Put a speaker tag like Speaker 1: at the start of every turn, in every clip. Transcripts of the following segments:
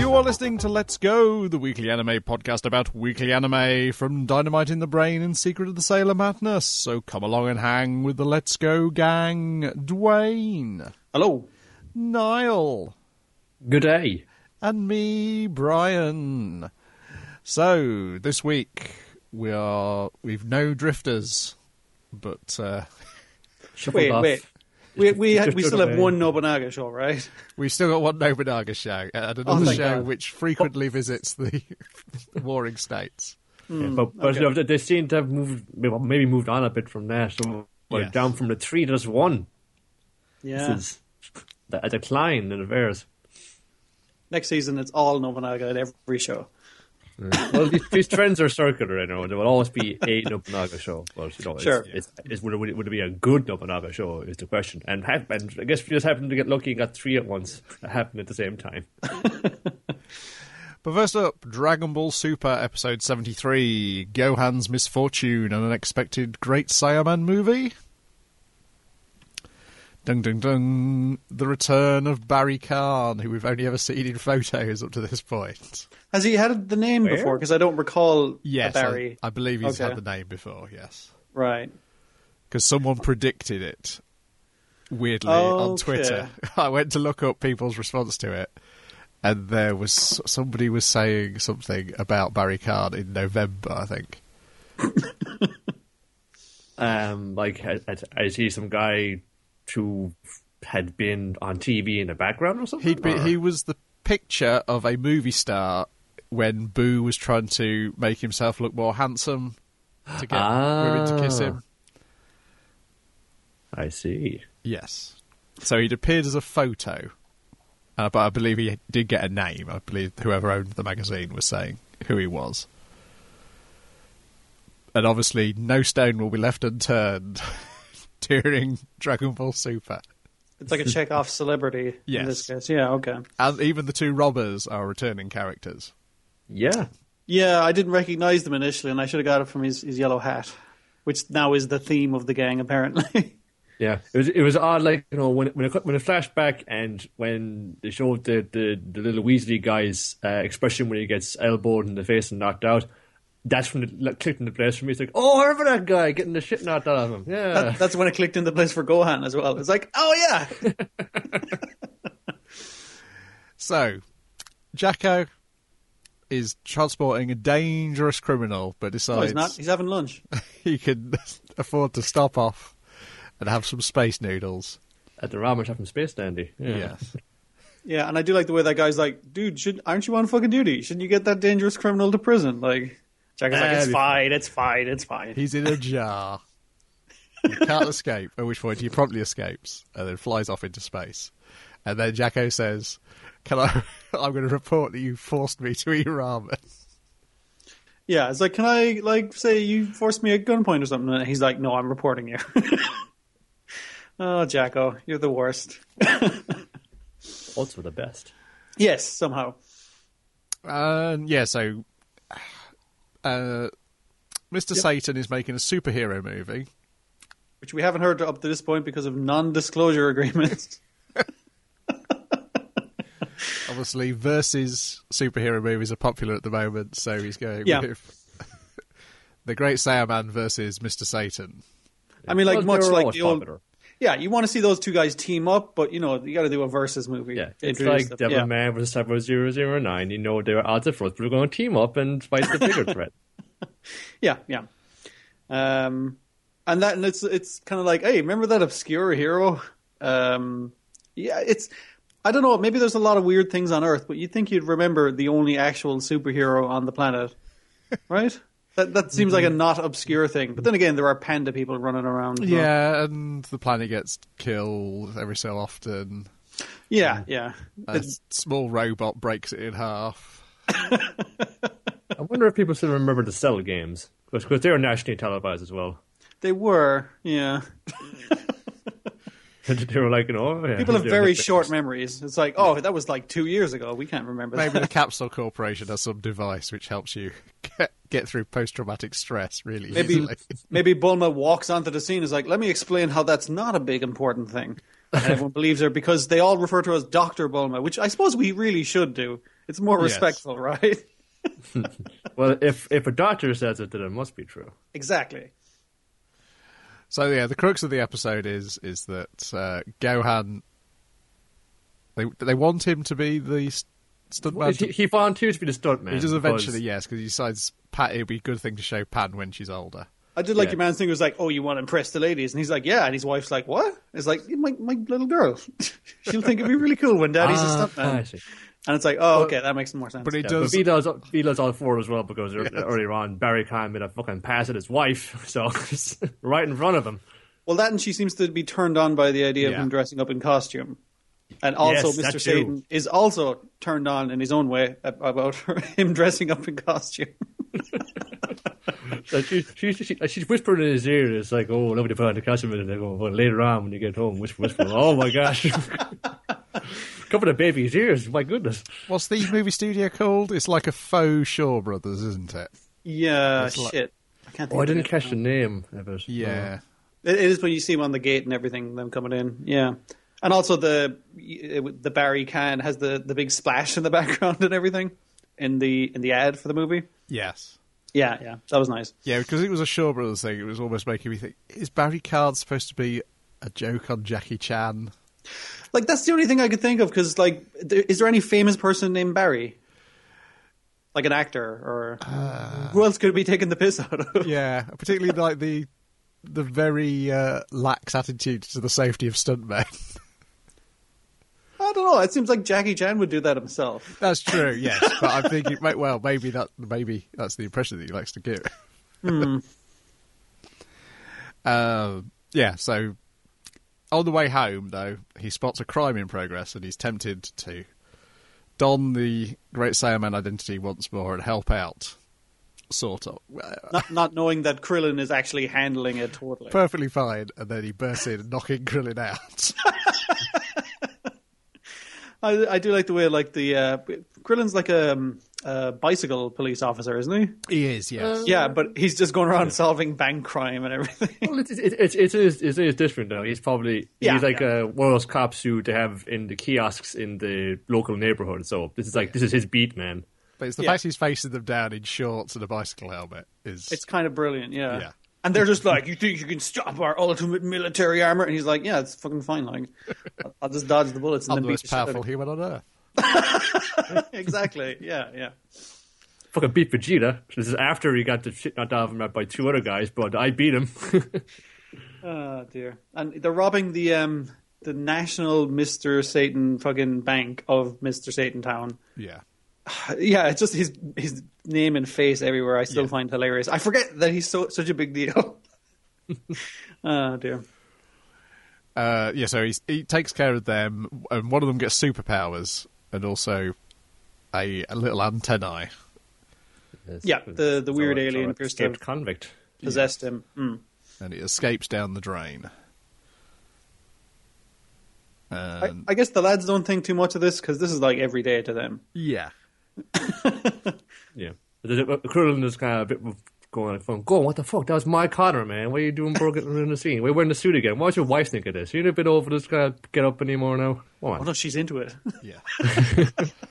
Speaker 1: You are listening to Let's Go, the weekly anime podcast about weekly anime from Dynamite in the Brain and Secret of the Sailor Madness. So come along and hang with the Let's Go gang. Dwayne.
Speaker 2: Hello.
Speaker 1: Niall.
Speaker 3: Good day.
Speaker 1: And me, Brian. So, this week, we've no drifters, but...
Speaker 2: Wait. We still have one Nobunaga show, right?
Speaker 1: We still got one Nobunaga show, and another show which frequently visits the warring states.
Speaker 3: But okay. They seem to have maybe moved on a bit from that. So
Speaker 1: Yes.
Speaker 3: down from the 3 to just 1.
Speaker 2: Yeah.
Speaker 3: This is a decline in affairs.
Speaker 2: Next season, it's all Nobunaga at every show.
Speaker 3: Well, these trends are circular, I know. There will always be a Nobunaga show. But,
Speaker 2: Sure.
Speaker 3: Would it be a good Nobunaga show is the question. And I guess we just happened to get lucky and got 3 at once that happened at the same time.
Speaker 1: But first up, Dragon Ball Super Episode 73, Gohan's Misfortune, an unexpected Great Saiyaman movie. Dung dung dung, the return of Barry Khan, who we've only ever seen in photos up to this point.
Speaker 2: Has he had the name before? Because I don't recall
Speaker 1: Yes,
Speaker 2: Barry.
Speaker 1: I believe he's had the name before, yes.
Speaker 2: Right.
Speaker 1: Because someone predicted it, weirdly, on Twitter. I went to look up people's response to it, and there was somebody was saying something about Barry Khan in November, I think.
Speaker 3: I see some guy who had been on TV in the background or something?
Speaker 1: He was the picture of a movie star when Boo was trying to make himself look more handsome to get women to kiss him.
Speaker 3: I see.
Speaker 1: Yes. So he'd appeared as a photo, but I believe he did get a name. I believe whoever owned the magazine was saying who he was. And obviously no stone will be left unturned during Dragon Ball Super.
Speaker 2: It's like a Chekhov celebrity in this case. Yeah, okay.
Speaker 1: And even the 2 robbers are returning characters.
Speaker 3: Yeah.
Speaker 2: Yeah, I didn't recognise them initially, and I should have got it from his yellow hat, which now is the theme of the gang, apparently.
Speaker 3: Yeah, it was odd, like, when it flashed back and when they showed the little Weasley guy's expression when he gets elbowed in the face and knocked out. That's when it clicked into place for me. It's like, oh, I remember that guy getting the shit knocked out of him. Yeah,
Speaker 2: that's when it clicked into place for Gohan as well. It's like, oh yeah.
Speaker 1: So, Jacko is transporting a dangerous criminal, but decides
Speaker 2: no, he's not. He's having lunch.
Speaker 1: He can afford to stop off and have some space noodles
Speaker 3: at the ramen shop in Space Dandy. Yeah.
Speaker 1: Yes.
Speaker 2: Yeah, and I do like the way that guy's like, dude, aren't you on fucking duty? Shouldn't you get that dangerous criminal to prison? Like, Jacko's like, it's fine.
Speaker 1: He's in a jar. He can't escape, at which point he promptly escapes and then flies off into space. And then Jacko says, I'm going to report that you forced me to eat ramen.
Speaker 2: Yeah, it's like, can I, say you forced me at gunpoint or something? And he's like, no, I'm reporting you. Oh, Jacko, you're the worst.
Speaker 3: Also the best.
Speaker 2: Yes, somehow.
Speaker 1: So Mr. Satan is making a superhero movie.
Speaker 2: Which we haven't heard up to this point because of non-disclosure agreements.
Speaker 1: Obviously, versus superhero movies are popular at the moment, so he's going with The Great Saiyaman versus Mr. Satan.
Speaker 2: I mean, much like the old... Popular. Yeah, you want to see those 2 guys team up, but, you got to do a versus movie.
Speaker 3: Yeah, it's like Devilman versus Typo 009. There are odds at first, but we're going to team up and fight the bigger threat.
Speaker 2: Yeah. And it's kind of like, hey, remember that obscure hero? It's... I don't know, maybe there's a lot of weird things on Earth, but you'd think you'd remember the only actual superhero on the planet, right? That seems like a not obscure thing. But then again, there are panda people running around.
Speaker 1: Yeah, and the planet gets killed every so often.
Speaker 2: Yeah.
Speaker 1: A small robot breaks it in half.
Speaker 3: I wonder if people still remember the Cell games, because they were nationally televised as well.
Speaker 2: They were, yeah.
Speaker 3: They were like,
Speaker 2: people have very short memories. It's like, that was like 2 years ago. We can't remember that.
Speaker 1: Maybe the Capsule Corporation has some device which helps you get through post-traumatic stress really easily.
Speaker 2: Maybe Bulma walks onto the scene and is like, let me explain how that's not a big important thing. And everyone believes her because they all refer to her as Dr. Bulma, which I suppose we really should do. It's more
Speaker 1: Yes.
Speaker 2: respectful, right?
Speaker 3: Well, if a doctor says it, then it must be true.
Speaker 2: Exactly.
Speaker 1: So yeah, the crux of the episode is that Gohan. They want him to be the stuntman.
Speaker 3: He volunteered to be the stuntman.
Speaker 1: He does
Speaker 3: because-
Speaker 1: eventually, yes, because he decides Pat. It'd be a good thing to show Pan when she's older.
Speaker 2: I did like
Speaker 3: Yeah.
Speaker 2: your man's thing was like, oh, you want to impress the ladies? And he's like, yeah. And his wife's like, what? It's like, my little girl. She'll think it'd be really cool when daddy's a
Speaker 3: I
Speaker 2: stuntman.
Speaker 3: see.
Speaker 2: And it's like, oh, okay, that makes more sense.
Speaker 1: But he
Speaker 3: Yeah,
Speaker 1: does.
Speaker 3: but V does all four as well because earlier on Barry Khan made a fucking pass at his wife, so it's right in front of him.
Speaker 2: Well, that and she seems to be turned on by the idea of
Speaker 1: Yeah.
Speaker 2: him dressing up in costume. And also,
Speaker 3: Yes,
Speaker 2: Mr.
Speaker 3: that too.
Speaker 2: Satan is also turned on in his own way about him dressing up in costume.
Speaker 3: Like she's whispering in his ear. It's like, oh, nobody put on the costume. And they go, well, later on when you get home, whisper. Oh my gosh, cover the baby's ears. My goodness.
Speaker 1: What's the movie studio called? It's like a faux Shaw Brothers, isn't it?
Speaker 2: Yeah,
Speaker 1: It's like-
Speaker 2: shit. I can't think
Speaker 3: Oh, I
Speaker 2: of
Speaker 3: didn't
Speaker 2: it.
Speaker 3: catch the name of it.
Speaker 1: Yeah.
Speaker 2: It is when you see him on the gate and everything, them coming in. Yeah. And also the Barry can has the big splash in the background and everything in the ad for the movie.
Speaker 1: Yes.
Speaker 2: Yeah, that was nice.
Speaker 1: Yeah, because it was a Shaw Brothers thing. It was almost making me think: is Barry Card supposed to be a joke on Jackie Chan?
Speaker 2: Like that's the only thing I could think of because like, is there any famous person named Barry? Like an actor or who else could be taking the piss out of?
Speaker 1: Yeah, particularly like the very lax attitude to the safety of stuntmen.
Speaker 2: I don't know. It seems like Jackie Chan would do that himself.
Speaker 1: That's true, yes, but I'm thinking, well, maybe that's the impression that he likes to give. Yeah, so on the way home, though, he spots a crime in progress, and he's tempted to don the Great Saiyaman identity once more and help out. Sort of.
Speaker 2: Not knowing that Krillin is actually handling it totally.
Speaker 1: Perfectly fine, and then he bursts in, knocking Krillin out.
Speaker 2: I do like the way like the Krillin's like a bicycle police officer, isn't he?
Speaker 1: He is, yes.
Speaker 2: Yeah, but he's just going around solving bank crime and everything.
Speaker 3: Well, it is different though. He's probably he's like one of those cops who they have in the kiosks in the local neighborhood. So this is his beat, man.
Speaker 1: But it's the
Speaker 2: Yeah.
Speaker 1: fact he's facing them down in shorts and a bicycle helmet is...
Speaker 2: It's kind of brilliant, yeah.
Speaker 1: Yeah.
Speaker 2: And they're just like, you think you can stop our ultimate military armor? And he's like, yeah, it's fucking fine. Like, I'll just dodge the bullets and
Speaker 1: I'm
Speaker 2: then
Speaker 1: the
Speaker 2: beat
Speaker 1: most
Speaker 2: the shit out
Speaker 1: powerful
Speaker 2: of
Speaker 1: human on Earth.
Speaker 2: you. Exactly. Yeah.
Speaker 3: Fucking beat Vegeta. This is after he got the shit knocked out of him by two other guys, but I beat him.
Speaker 2: Oh dear. And they're robbing the national Mr. Satan fucking bank of Mr. Satan Town.
Speaker 1: Yeah.
Speaker 2: Yeah, it's just his name and face everywhere. I still find hilarious. I forget that he's such a big deal. Oh dear.
Speaker 1: Yeah, so he takes care of them, and one of them gets superpowers, and also a little antennae.
Speaker 2: Yeah, the weird
Speaker 3: So
Speaker 2: alien appears to
Speaker 3: escaped
Speaker 2: have
Speaker 3: convict.
Speaker 2: possessed him.
Speaker 1: And it escapes down the drain. And
Speaker 2: I guess the lads don't think too much of this because this is like every day to them.
Speaker 1: yeah.
Speaker 3: Yeah. Krillin is kind of a bit going like, go on, what the fuck? That was my Connor, man. What are you doing broken in the scene? We're wearing the suit again. What's your wife think of this? You're a bit over this guy get up anymore now? Come
Speaker 2: Oh
Speaker 3: on.
Speaker 2: no, she's into it.
Speaker 1: Yeah.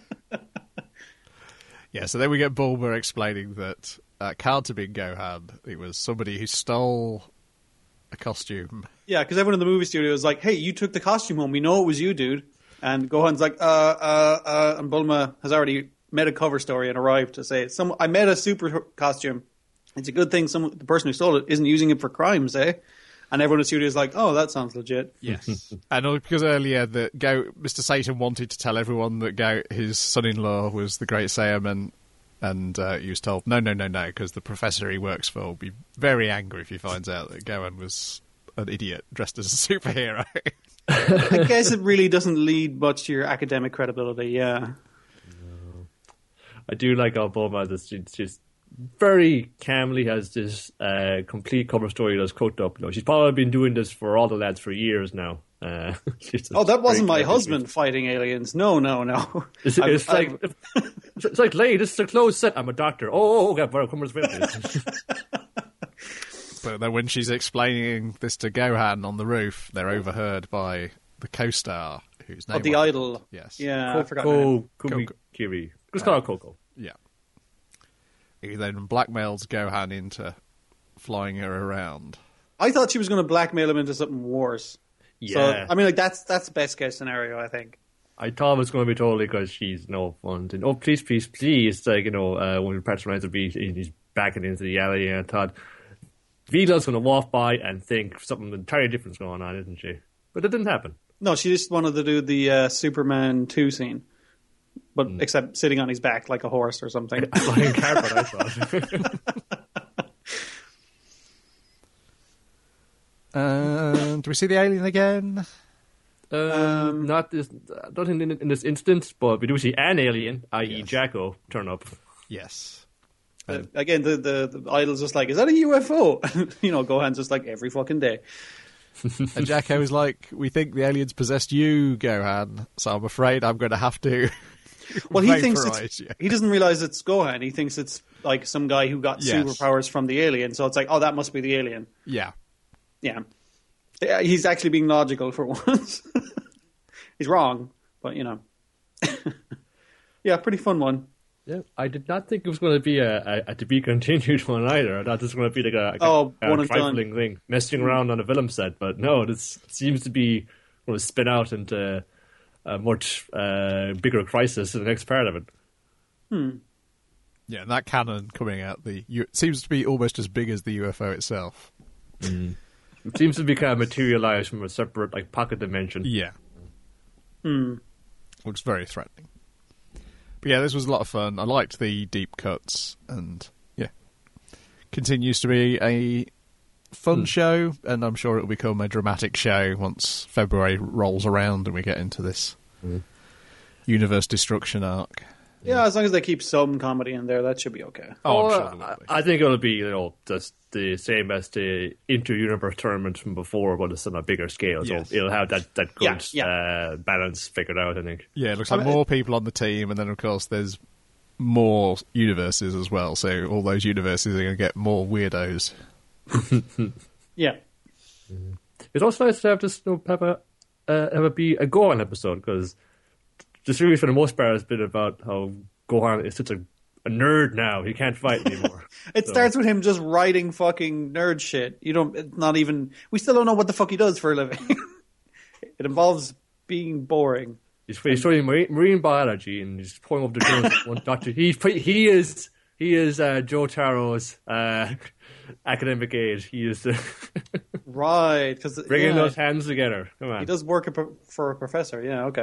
Speaker 1: Yeah, so then we get Bulma explaining that can't have been Gohan. It was somebody who stole a costume.
Speaker 2: Yeah, because everyone in the movie studio is like, "Hey, you took the costume home. We know it was you, dude." And Gohan's like, and Bulma has already made a cover story and arrived to say, I made a super costume. It's a good thing the person who stole it isn't using it for crimes, eh?" And everyone in the studio is like, "Oh, that sounds legit."
Speaker 1: Yes. And because earlier Mr. Satan wanted to tell everyone that his son-in-law was the Great Saiyaman, and he was told, no, because the professor he works for will be very angry if he finds out that Gohan was an idiot dressed as a superhero.
Speaker 2: I guess it really doesn't lead much to your academic credibility, yeah.
Speaker 3: I do like how Bulma just very calmly has this complete cover story that's cooked up. You know, she's probably been doing this for all the lads for years now.
Speaker 2: Oh, that wasn't my husband fighting aliens. No.
Speaker 3: It's like, Lay, this is a closed set. I'm a doctor. Oh, okay, come with me.
Speaker 1: But then when she's explaining this to Gohan on the roof, they're overheard by the co-star, whose name
Speaker 2: the idol.
Speaker 1: Yes.
Speaker 2: Yeah, I forgot her name.
Speaker 3: Kumikiri. Just call her Coco.
Speaker 1: Yeah. He then blackmails Gohan into flying her around.
Speaker 2: I thought she was going to blackmail him into something worse.
Speaker 3: Yeah.
Speaker 2: So, I mean, like that's the best case scenario, I think.
Speaker 3: I thought it was going to be totally because she's no fun. And, oh, please, please, please. Like, when the press reminds he's backing into the alley, and I thought Vila's going to walk by and think something entirely different's going on, isn't she? But it didn't happen.
Speaker 2: No, she just wanted to do the Superman 2 scene. But except sitting on his back like a horse or something.
Speaker 3: Flying carpet, I thought.
Speaker 1: Do we see the alien again?
Speaker 3: Not in this instance, but we do see an alien, i.e. Jacko, turn up.
Speaker 1: Yes.
Speaker 2: Again, the idol's just like, is that a UFO? Gohan's just like, every fucking day.
Speaker 1: And Jacko is like, we think the aliens possessed you, Gohan, so I'm afraid I'm going to have to
Speaker 2: Well, he thinks
Speaker 1: you.
Speaker 2: he doesn't realize it's Gohan. He thinks it's like some guy who got superpowers from the alien. So it's like, oh, that must be the alien.
Speaker 1: Yeah.
Speaker 2: Yeah. He's actually being logical for once. He's wrong, but yeah, pretty fun one.
Speaker 3: Yeah, I did not think it was going to be a to be continued one either. I thought this was going to be like
Speaker 2: one
Speaker 3: a
Speaker 2: and
Speaker 3: trifling thing, messing around on a film set. But no, this seems to be going to spin out into a much bigger crisis in the next part of it.
Speaker 1: Yeah, and that cannon coming out, it seems to be almost as big as the UFO itself.
Speaker 3: It seems to be kind of materialized from a separate pocket dimension.
Speaker 1: Yeah. Looks very threatening. But yeah, this was a lot of fun. I liked the deep cuts, and yeah, continues to be a fun show, and I'm sure it will become a dramatic show once February rolls around and we get into this universe destruction arc.
Speaker 2: Yeah, as long as they keep some comedy in there, that should be okay.
Speaker 1: Oh, I'm sure they will be.
Speaker 3: I think it'll be just the same as the inter-universe tournament from before, but it's on a bigger scale. So it'll have that good balance figured out, I think.
Speaker 1: Yeah, it looks like more people on the team, and then, of course, there's more universes as well. So all those universes are going to get more weirdos.
Speaker 2: Yeah.
Speaker 3: It's also nice to have this have it be a Gohan episode, because the series for the most part has been about how Gohan is such a nerd now. He can't fight anymore.
Speaker 2: It starts with him just writing fucking nerd shit. We still don't know what the fuck he does for a living. It involves being boring.
Speaker 3: He's studying marine biology, and he's pouring up the journals with one doctor. He is Joe Taro's academic aid. He is
Speaker 2: right, because
Speaker 3: bringing those hands together. Come on,
Speaker 2: he does work for a professor. Yeah, okay.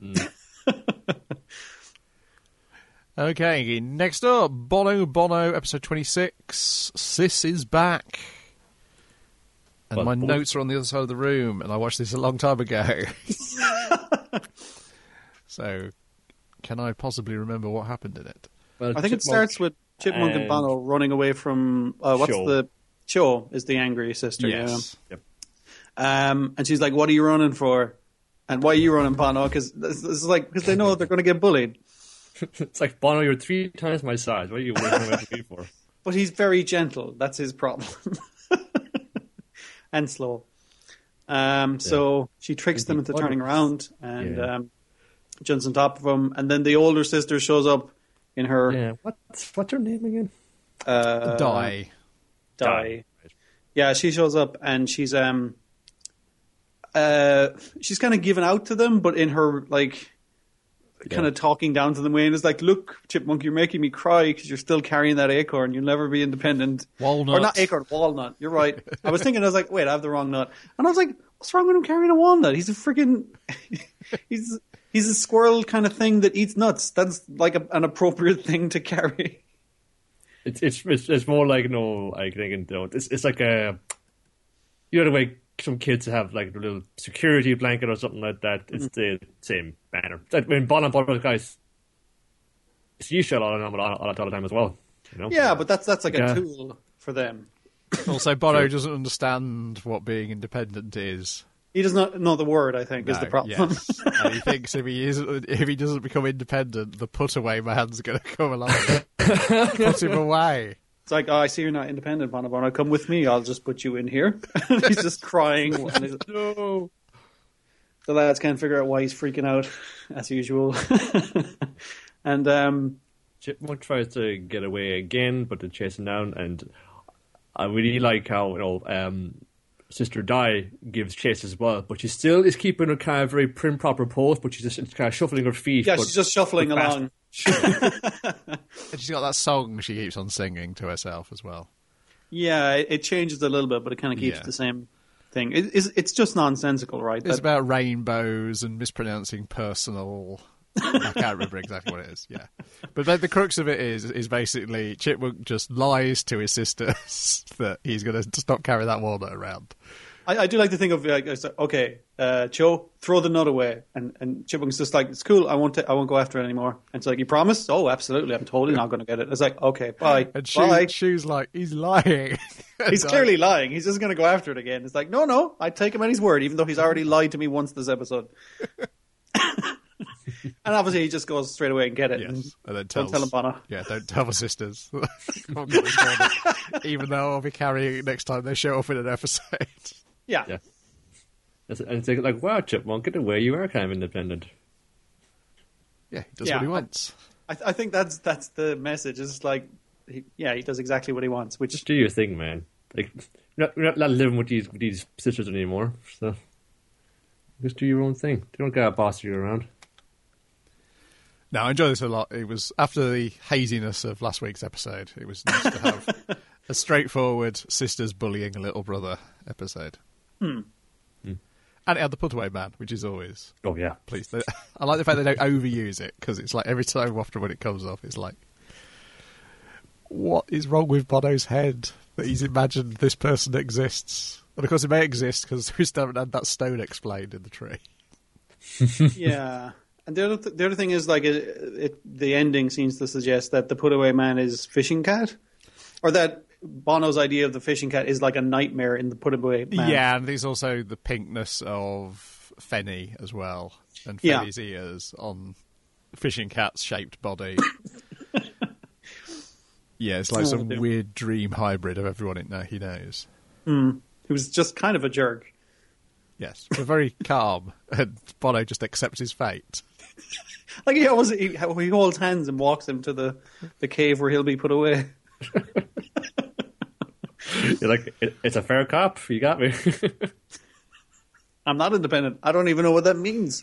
Speaker 1: Okay, next up, Bono, episode 26. Sis is back. And my notes are on the other side of the room, and I watched this a long time ago. So, can I possibly remember what happened in it?
Speaker 2: Well, I think it starts with Chipmunk and Bono running away from... Cho is the angry sister.
Speaker 1: Yes.
Speaker 2: Yeah. Yep. And she's like, what are you running for? And why are you running, Bono? Because they know they're going to get bullied.
Speaker 3: It's like, Bono, you're 3 times my size. What are you running away from me for?
Speaker 2: But he's very gentle. That's his problem. And slow. So she tricks them into turning around and jumps on top of him. And then the older sister shows up in her...
Speaker 3: Yeah, what's her name again?
Speaker 1: Dai.
Speaker 2: Yeah, she shows up and she's kind of given out to them, but in her kind of talking down to them way, and it's like, look, Chipmunk, you're making me cry because you're still carrying that acorn. You'll never be independent.
Speaker 1: Walnut.
Speaker 2: Or not acorn, walnut. You're right. I was thinking, I was like, wait, I have the wrong nut. And I was like, what's wrong with him carrying a walnut? He's a freaking... he's a squirrel kind of thing that eats nuts. That's like an appropriate thing to carry.
Speaker 3: It's more like, I think it's like a... You know the way some kids have like a little security blanket or something like that. It's the same banner. I mean, Bono guys use shit all the time as well.
Speaker 2: Yeah, but that's like a tool for them.
Speaker 1: Also, Bono doesn't understand what being independent is.
Speaker 2: He does not know the word, I think, is the problem.
Speaker 1: Yes. And he thinks if he doesn't become independent, the put-away man's going to come along and put him away.
Speaker 2: It's like, I see you're not independent, Bono. Come with me. I'll just put you in here. He's just crying. No. The lads can't figure out why he's freaking out, as usual. And
Speaker 3: Chipmunk tries to get away again, but they chase him down. And I really like how Sister Di gives chase as well, but she still is keeping a kind of very prim proper pose, but she's just kind of shuffling her feet.
Speaker 2: Yeah, she's just shuffling along.
Speaker 1: And she's got that song she keeps on singing to herself as well.
Speaker 2: Yeah, it changes a little bit, but it kind of keeps the same thing. It's just nonsensical, right?
Speaker 1: It's about rainbows and mispronouncing personal. I can't remember exactly what it is. Yeah, but the crux of it is basically Chipmunk just lies to his sisters that he's going to stop carrying that walnut around.
Speaker 2: I do like to think of okay, Cho, throw the nut away, and Chipmunk's just like, it's cool. I won't go after it anymore. And it's like, you promise? Oh, absolutely. I'm totally not going to get it. It's like, okay, bye.
Speaker 1: And
Speaker 2: bye.
Speaker 1: Shu's like, he's lying.
Speaker 2: He's clearly lying. He's just going to go after it again. It's like, no, I take him at his word, even though he's already lied to me once this episode. And obviously, he just goes straight away and get it.
Speaker 1: Yes, and then
Speaker 2: don't tell him, Bono.
Speaker 1: Yeah, don't tell my sisters. Even though I'll be carrying it next time they show up in an episode.
Speaker 2: Yeah.
Speaker 3: And it's like, wow, Chipmunk, get away. You are kind of independent.
Speaker 1: Yeah, he does what he wants.
Speaker 2: I think that's the message. It's like, he does exactly what he wants. Which
Speaker 3: just do your thing, man. Like, you're not living with these sisters anymore. So just do your own thing. They don't gotta boss you around.
Speaker 1: No, I enjoy this a lot. It was after the haziness of last week's episode. It was nice to have a straightforward sisters bullying a little brother episode. And it had the put away man, which is always please. I like the fact they don't overuse it, because it's like every time after when it comes off, it's like, what is wrong with Bono's head that he's imagined this person exists? And of course, it may exist because we still haven't had that stone explained in the tree.
Speaker 2: Yeah. And the other thing is, like, the ending seems to suggest that the put away man is Fishing Cat, or that Bono's idea of the Fishing Cat is like a nightmare in the put away man.
Speaker 1: Yeah, and there's also the pinkness of Fenny as well, and Fenny's ears on Fishing Cat's shaped body. Yeah, it's like some weird dream hybrid of everyone he knows.
Speaker 2: He was just kind of a jerk.
Speaker 1: Yes, but very calm, and Bono just accepts his fate.
Speaker 2: Like he holds hands and walks him to the cave where he'll be put away.
Speaker 3: You're like, it's a fair cop. You got me.
Speaker 2: I'm not independent. I don't even know what that means.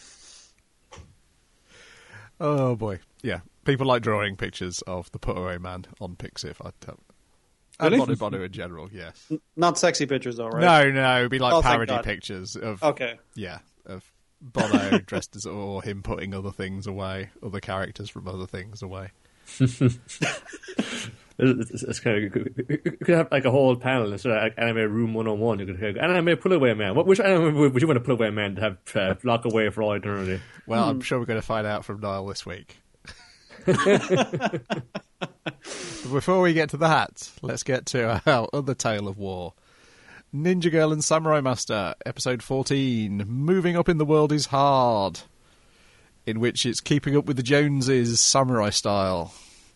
Speaker 1: Oh boy, yeah. People like drawing pictures of the put away man on Pixiv.
Speaker 2: Really?
Speaker 1: And Bono in general, yes.
Speaker 2: Not sexy pictures, though, right?
Speaker 1: No, it'd be like parody pictures of of Bono dressed as, or him putting other things away, other characters from other things away.
Speaker 3: It's kind of, you could have like a whole panel instead of like Anime Room 101. You could have Anime Pull Away Man. Which anime would you want to pull away man to have lock away for all eternity?
Speaker 1: Well, I'm sure we're going to find out from Niall this week. Before we get to that, let's get to our other tale of war. Ninja Girl and Samurai Master, episode 14. Moving up in the world is hard, in which it's keeping up with the Joneses samurai style,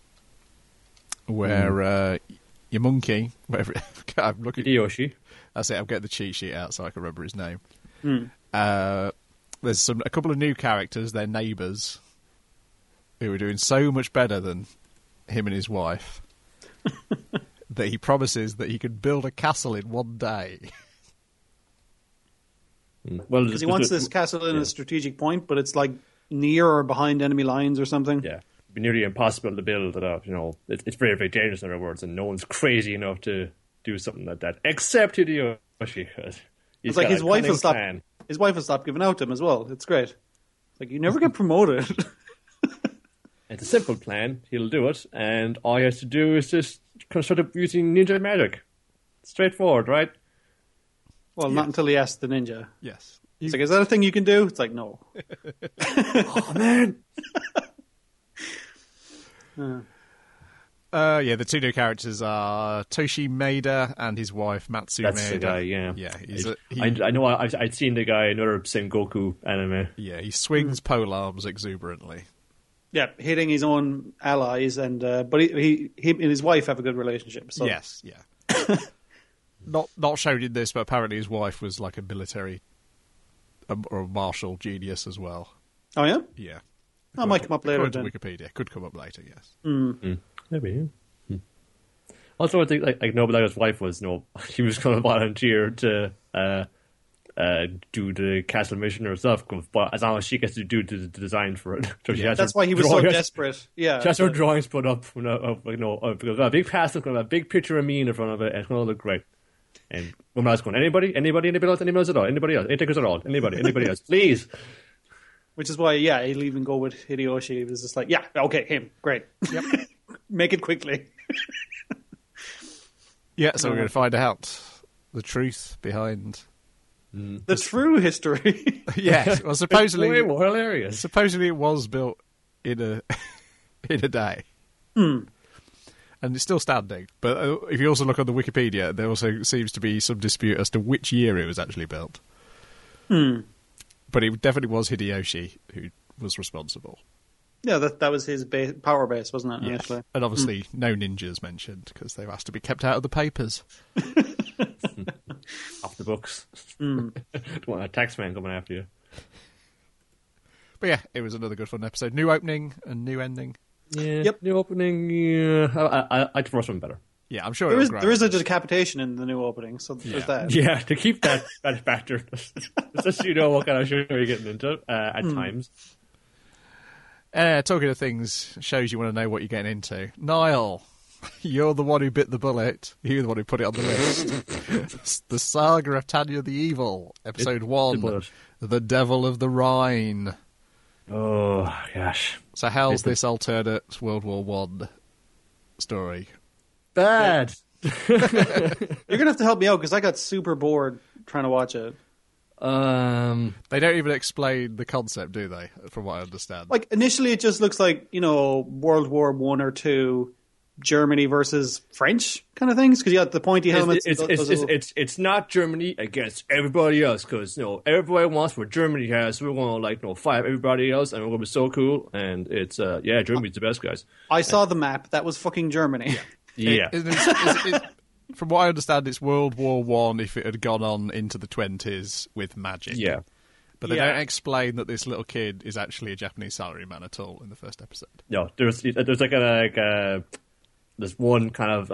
Speaker 1: where your monkey, whatever, I'm looking,
Speaker 3: Hideyoshi.
Speaker 1: That's it. I'm getting the cheat sheet out so I can remember his name. There's a couple of new characters. They're neighbours who are doing so much better than him and his wife that he promises that he can build a castle in one day.
Speaker 2: Well, because he wants this castle in a strategic point, but it's like near or behind enemy lines or something.
Speaker 3: Yeah, it'd be nearly impossible to build it up. You know, it's very, very dangerous, in other words, and no one's crazy enough to do something like that, except Hideyoshi.
Speaker 2: It's like his wife will stop. His wife will stop giving out to him as well. It's great. It's like, you never get promoted.
Speaker 3: It's a simple plan. He'll do it, and all he has to do is just start up using ninja magic. Straightforward, right?
Speaker 2: Well, not until he asks the ninja.
Speaker 1: Yes.
Speaker 2: It's like, is that a thing you can do? It's like, no.
Speaker 3: Oh, man.
Speaker 1: The two new characters are Toshi Maeda and his wife Matsu
Speaker 3: That's
Speaker 1: Maeda.
Speaker 3: the guy, yeah.
Speaker 1: Yeah,
Speaker 3: I know I'd seen the guy in another Sengoku anime.
Speaker 1: Yeah, he swings pole arms exuberantly.
Speaker 2: Yeah, hitting his own allies, and but he and his wife have a good relationship. So.
Speaker 1: Yes, yeah. not shown in this, but apparently his wife was like a military or a martial genius as well.
Speaker 2: Oh yeah,
Speaker 1: yeah.
Speaker 2: That might come up later.
Speaker 1: According to Wikipedia, could come up later. Yes.
Speaker 3: Maybe. Yeah. Also, I think like Nobelaga's wife was she was going to volunteer to do the castle mission herself, but as long as she gets to do the design for it. So
Speaker 2: that's why he was so desperate. Yeah,
Speaker 3: she has her drawings put up. Because a big castle, a big picture of me in front of it, and it's going to look great. And woman else going, anybody else at all, anybody else, any takers at all, anybody else, please.
Speaker 2: Which is why, he'll even go with Hideyoshi. It was just like, okay, him, great. Yep. Make it quickly.
Speaker 1: Yeah, so we're going to find out the truth behind
Speaker 2: the true history.
Speaker 1: Yes, well, supposedly
Speaker 3: way more hilarious.
Speaker 1: Supposedly, it was built in a day, and it's still standing. But if you also look on the Wikipedia, there also seems to be some dispute as to which year it was actually built. But it definitely was Hideyoshi who was responsible.
Speaker 2: Yeah, that was his power base, wasn't it?
Speaker 1: Yes.
Speaker 2: Initially,
Speaker 1: and obviously no ninjas mentioned because they asked to be kept out of the papers.
Speaker 3: Off the books. Don't want a taxman coming after you.
Speaker 1: But yeah, it was another good fun episode. New opening and new ending.
Speaker 3: Yeah. Yep. New opening. Yeah. I like the first one better.
Speaker 1: Yeah, I'm sure
Speaker 2: there is a decapitation in the new opening, so there's that.
Speaker 3: Yeah, to keep that factor, just so you know what kind of show you're getting into at times.
Speaker 1: Talking of things, shows you want to know what you're getting into. Niall, you're the one who bit the bullet. You're the one who put it on the list. The Saga of Tanya the Evil, Episode 1, The Devil of the Rhine.
Speaker 3: Oh, gosh.
Speaker 1: So how's this alternate World War One story?
Speaker 3: Bad.
Speaker 2: You're going to have to help me out because I got super bored trying to watch it.
Speaker 1: They don't even explain the concept, do they? From what I understand.
Speaker 2: Like initially, it just looks like World War One or Two, Germany versus French kind of things because you got the pointy helmets.
Speaker 3: It's not Germany against everybody else because everybody wants what Germany has. So we're going to fight everybody else, and we're going to be so cool. And it's Germany's the best, guys.
Speaker 2: I saw the map. That was fucking Germany.
Speaker 3: Yeah.
Speaker 1: From what I understand, it's World War One if it had gone on into the 20s with magic.
Speaker 3: Yeah.
Speaker 1: But they don't explain that this little kid is actually a Japanese salaryman at all in the first episode.
Speaker 3: No, there's there's one kind of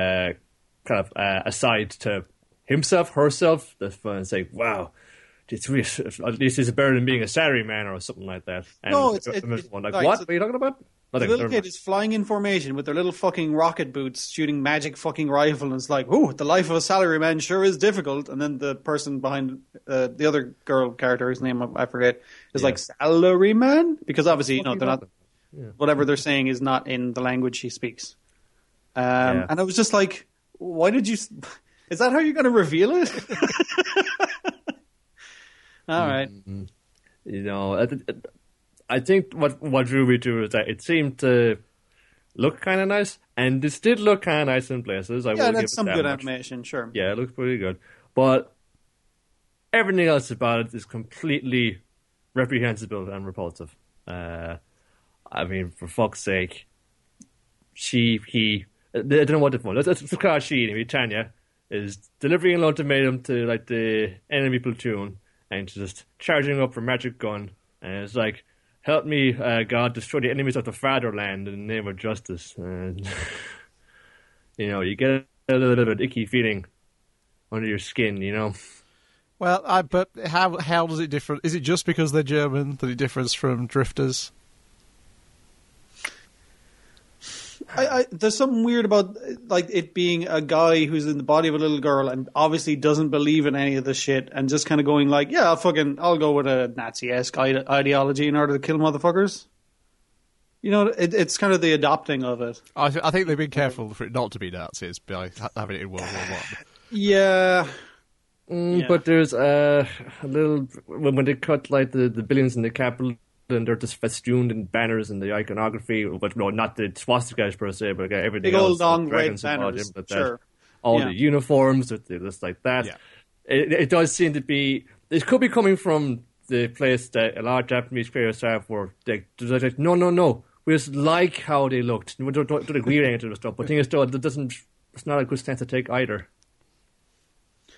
Speaker 3: aside to himself, herself. That's fun. It's like, wow, at least it's better than being a salaryman or something like that. And
Speaker 2: what
Speaker 3: are you talking about?
Speaker 2: The little kid is flying in formation with their little fucking rocket boots, shooting magic fucking rifle, and it's like, ooh, the life of a salaryman sure is difficult. And then the person behind the other girl character, whose name I forget, is like, salaryman? Because obviously, they're not. Yeah. Whatever they're saying is not in the language she speaks. And I was just like, why did you? Is that how you're going to reveal it? All right.
Speaker 3: I think what drew me to it is that it seemed to look kind of nice, and this did look kind of nice in places.
Speaker 2: That's some good animation, sure.
Speaker 3: Yeah, it looks pretty good. But everything else about it is completely reprehensible and repulsive. I mean, for fuck's sake. I don't know what the phone. Let's call she, Tanya, is delivering an ultimatum to the enemy platoon, and she's just charging up for magic gun, and it's like, help me, God, destroy the enemies of the fatherland in the name of justice. And, you get a little bit icky feeling under your skin,
Speaker 1: Well, but how does it differ? Is it just because they're German that it differs from Drifters?
Speaker 2: There's something weird about it being a guy who's in the body of a little girl and obviously doesn't believe in any of this shit and just kind of going I'll go with a Nazi-esque ideology in order to kill motherfuckers. It's kind of the adopting of it.
Speaker 1: I think they've been careful for it not to be Nazis by having it in World War One.
Speaker 2: Yeah.
Speaker 3: But there's a little when they cut the buildings in the capital. And they're just festooned in banners and the iconography, but not the swastikas per se, but everything else.
Speaker 2: Big old long red banners, sure.
Speaker 3: All the uniforms, just like that. Yeah. It does seem to be. It could be coming from the place that a lot of Japanese creators have, where they're like, no, we just like how they looked. We don't agree with any of the stuff, but the thing is, though, it's not a good stance to take either.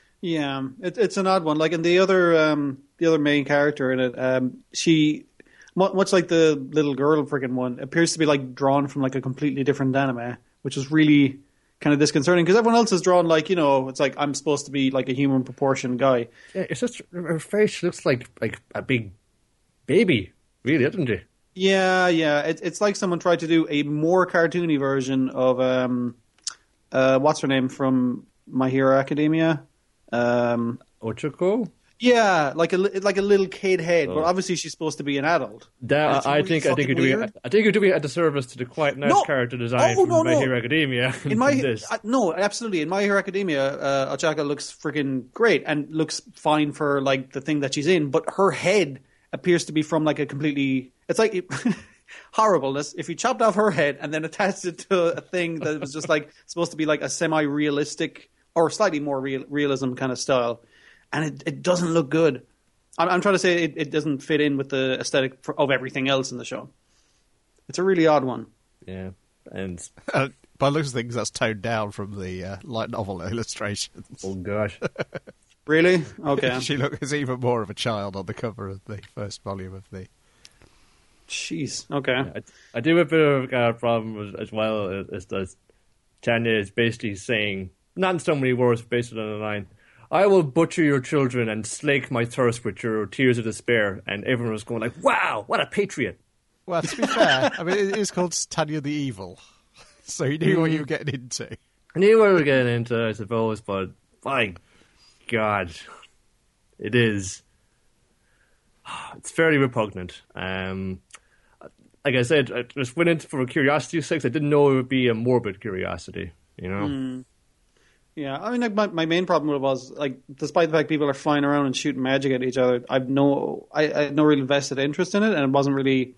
Speaker 2: Yeah, it's an odd one. Like in the other main character in it, she. much like the little girl freaking one, appears to be like drawn from like a completely different anime, which is really kind of disconcerting because everyone else is drawn like, it's like I'm supposed to be like a human proportioned guy.
Speaker 3: Yeah, it's just her face looks like a big baby, really, doesn't it?
Speaker 2: Yeah. It's like someone tried to do a more cartoony version of what's her name from My Hero Academia?
Speaker 3: Ochako?
Speaker 2: Yeah, like a little kid head, but obviously she's supposed to be an adult.
Speaker 3: I think you're doing a disservice to the quite nice character design from My Hero Academia.
Speaker 2: No, absolutely. In My Hero Academia, Ochako looks freaking great and looks fine for like the thing that she's in, but her head appears to be from like a completely. It's like horribleness. If you chopped off her head and then attached it to a thing that was just like supposed to be like a semi-realistic or slightly more realism kind of style. And it doesn't look good. I'm trying to say it doesn't fit in with the aesthetic of everything else in the show. It's a really odd one.
Speaker 3: Yeah, and
Speaker 1: by looks of things, that's toned down from the light novel illustrations.
Speaker 3: Oh gosh,
Speaker 2: really? Okay.
Speaker 1: She looks even more of a child on the cover of the first volume of the.
Speaker 2: Jeez. Okay.
Speaker 3: I do have a bit of a problem as well. Is that Tanya is basically saying, not in so many words, based on the line, I will butcher your children and slake my thirst with your tears of despair. And everyone was going like, wow, what a patriot.
Speaker 1: Well, to be fair, I mean, it is called Tanya the Evil. So you knew what you were getting into.
Speaker 3: I knew what we were getting into, I suppose, but my God, it is. It's fairly repugnant. Like I said, I just went into for curiosity's sake. I didn't know it would be a morbid curiosity,
Speaker 2: Yeah, I mean, like my main problem with it was like, despite the fact people are flying around and shooting magic at each other, I had no real vested interest in it, and it wasn't really.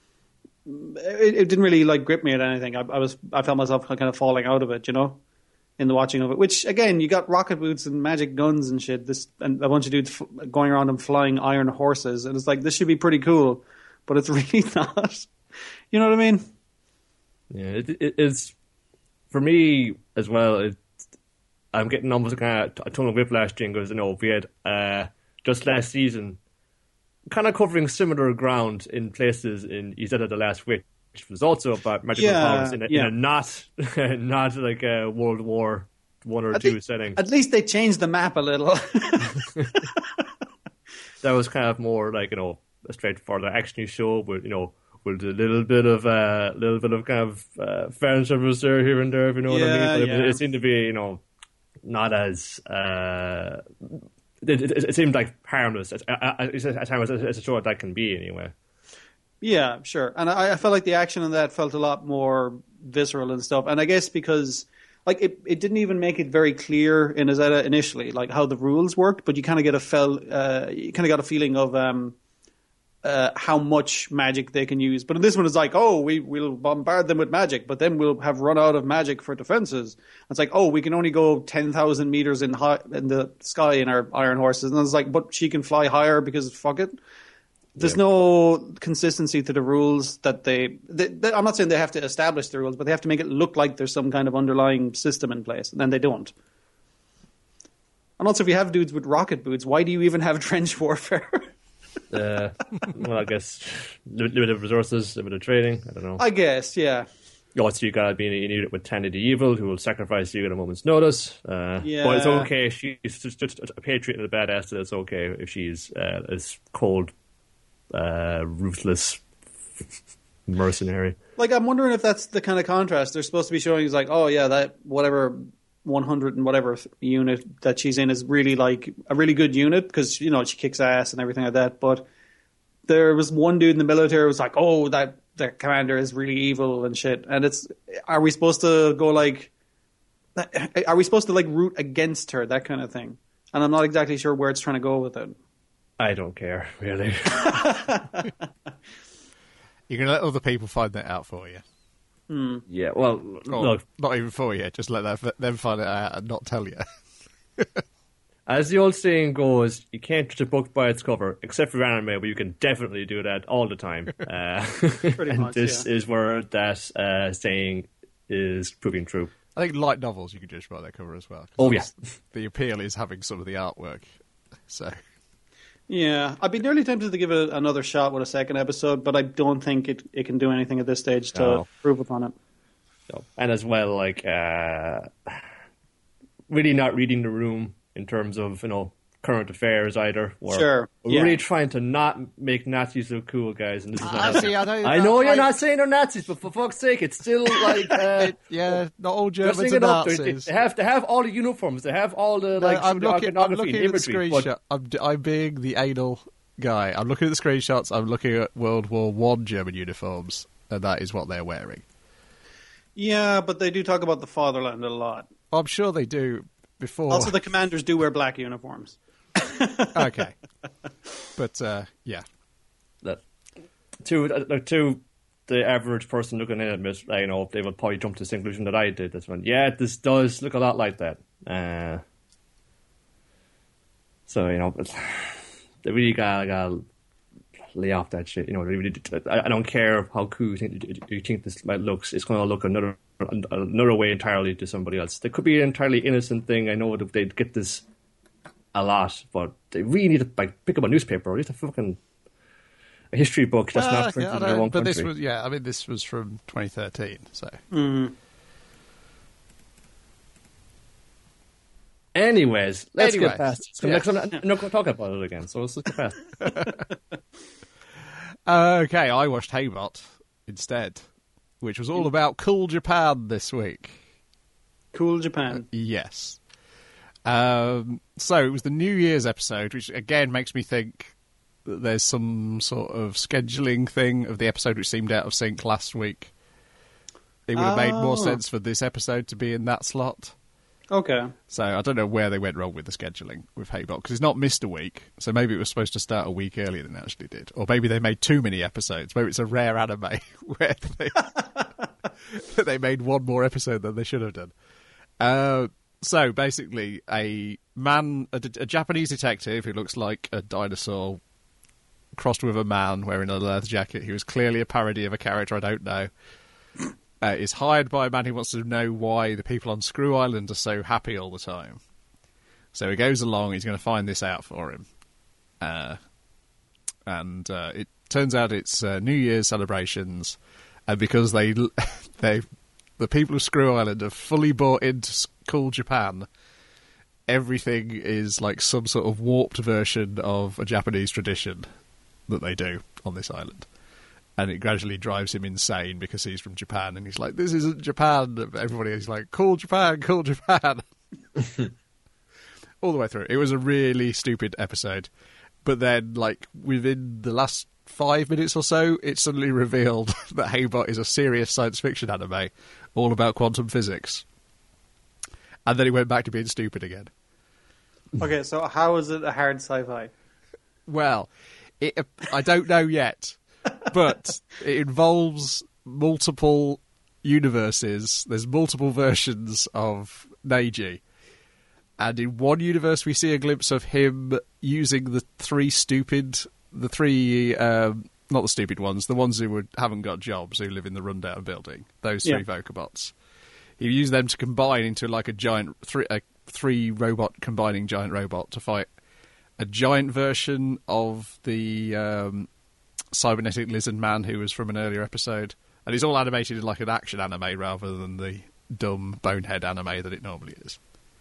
Speaker 2: It didn't really like grip me at anything. I felt myself kind of falling out of it, in the watching of it. Which again, you got rocket boots and magic guns and shit. And a bunch of dudes going around and flying iron horses, and it's like this should be pretty cool, but it's really not. You know what I mean?
Speaker 3: Yeah, it's for me as well. I'm getting almost kind of a ton of whiplash jingles. We had just last season kind of covering similar ground in places in Izetta the Last Witch, which was also about magical powers in a not like a World War I or II setting.
Speaker 2: At least they changed the map a little.
Speaker 3: That was kind of more like a straightforward action show with with a little bit of kind of fan service there here and there, if you know what I mean. But it seemed to be not as it seemed like harmless as harmless as a show that can be anyway. Yeah,
Speaker 2: sure. And I felt like the action in that felt a lot more visceral and stuff. And I guess because like it didn't even make it very clear in Izetta initially, like how the rules worked, but you kind of got a feeling of how much magic they can use. But in this one, it's like, we'll bombard them with magic, but then we'll have run out of magic for defenses. It's like, we can only go 10,000 meters in the sky in our iron horses. And it's like, but she can fly higher because fuck it. There's no consistency to the rules that I'm not saying they have to establish the rules, but they have to make it look like there's some kind of underlying system in place, and then they don't. And also, if you have dudes with rocket boots, why do you even have trench warfare?
Speaker 3: Well, I guess limited resources, limited training. I don't know.
Speaker 2: I guess, yeah.
Speaker 3: Also, you gotta be in a unit with Tanya the Evil, who will sacrifice you at a moment's notice. But it's okay. She's just a patriot and a badass. So it's okay if she's as cold, ruthless mercenary.
Speaker 2: Like, I'm wondering if that's the kind of contrast they're supposed to be showing. Is like, that whatever 100 and whatever unit that she's in is really like a really good unit because she kicks ass and everything like that. But there was one dude in the military who was like, that the commander is really evil and shit. And are we supposed to go like, are we supposed to like root against her, that kind of thing? And I'm not exactly sure where it's trying to go with it.
Speaker 3: I don't care, really.
Speaker 1: You're going to let other people find that out for you.
Speaker 3: Yeah, well, look.
Speaker 1: Not even for you, just let them find it out and not tell you.
Speaker 3: As the old saying goes, you can't judge a book by its cover, except for anime, but you can definitely do that all the time.
Speaker 2: Pretty much,
Speaker 3: this is where that saying is proving true.
Speaker 1: I think light novels you can judge by their cover as well.
Speaker 3: Oh, yeah.
Speaker 1: The appeal is having some of the artwork. So,
Speaker 2: Yeah, I'd be nearly tempted to give it another shot with a second episode, but I don't think it can do anything at this stage to prove upon it.
Speaker 3: So, and as well, like really not reading the room in terms of current affairs either. We're really trying to not make Nazis look cool, guys, and this is not happening. I know you're not saying they're Nazis, but for fuck's sake, it's still like
Speaker 1: not all Germans are Nazis.
Speaker 3: They have all the uniforms. They have all the
Speaker 1: I'm looking at the screenshot. I'm being the anal guy. I'm looking at the screenshots. I'm looking at World War I German uniforms, and that is what they're wearing.
Speaker 2: Yeah, but they do talk about the fatherland a lot.
Speaker 1: I'm sure they do. Before
Speaker 2: also, the commanders do wear black uniforms.
Speaker 1: Okay, but yeah,
Speaker 3: to the average person looking in at it, they would probably jump to the same conclusion that I did. This one, this does look a lot like that. So they really gotta lay off that shit. I don't care how cool you think this looks. It's going to look another way entirely to somebody else. There could be an entirely innocent thing. I know that they'd get this a lot, but they really need to pick up a newspaper or just a history book that's not printed in their own country.
Speaker 1: But this was from 2013, so.
Speaker 3: Anyways, let's get past it. I'm not going to talk about it again, so let's get past it.
Speaker 1: Okay, I watched Haybot instead, which was all about Cool Japan this week.
Speaker 2: Cool Japan.
Speaker 1: Yes. So it was the New Year's episode, which again makes me think that there's some sort of scheduling thing of the episode which seemed out of sync last week. It would have made more sense for this episode to be in that slot.
Speaker 2: Okay.
Speaker 1: So I don't know where they went wrong with the scheduling with Haybot, because it's not missed a week, so maybe it was supposed to start a week earlier than it actually did. Or maybe they made too many episodes. Maybe it's a rare anime where they made one more episode than they should have done. So basically, a Japanese detective who looks like a dinosaur crossed with a man wearing a leather jacket, who is clearly a parody of a character I don't know, is hired by a man who wants to know why the people on Screw Island are so happy all the time. So he goes along, he's going to find this out for him. And it turns out it's New Year's celebrations, and because the people of Screw Island have fully bought into Cool Japan, everything is like some sort of warped version of a Japanese tradition that they do on this island. And it gradually drives him insane because he's from Japan, and he's like, this isn't Japan. Everybody is like, Cool Japan, Cool Japan. All the way through. It was a really stupid episode. But then, like, within the last 5 minutes or so, it suddenly revealed that Haybot is a serious science fiction anime all about quantum physics. And then it went back to being stupid again.
Speaker 2: Okay, so how is it a hard sci-fi?
Speaker 1: Well, I don't know yet. But it involves multiple universes. There's multiple versions of Neji. And in one universe, we see a glimpse of him using not the stupid ones, the ones who haven't got jobs, who live in the rundown building. Those three Vocabots. He used them to combine into like a giant, three robot combining giant robot to fight a giant version of the cybernetic lizard man who was from an earlier episode, and it's all animated in like an action anime rather than the dumb bonehead anime that it normally is.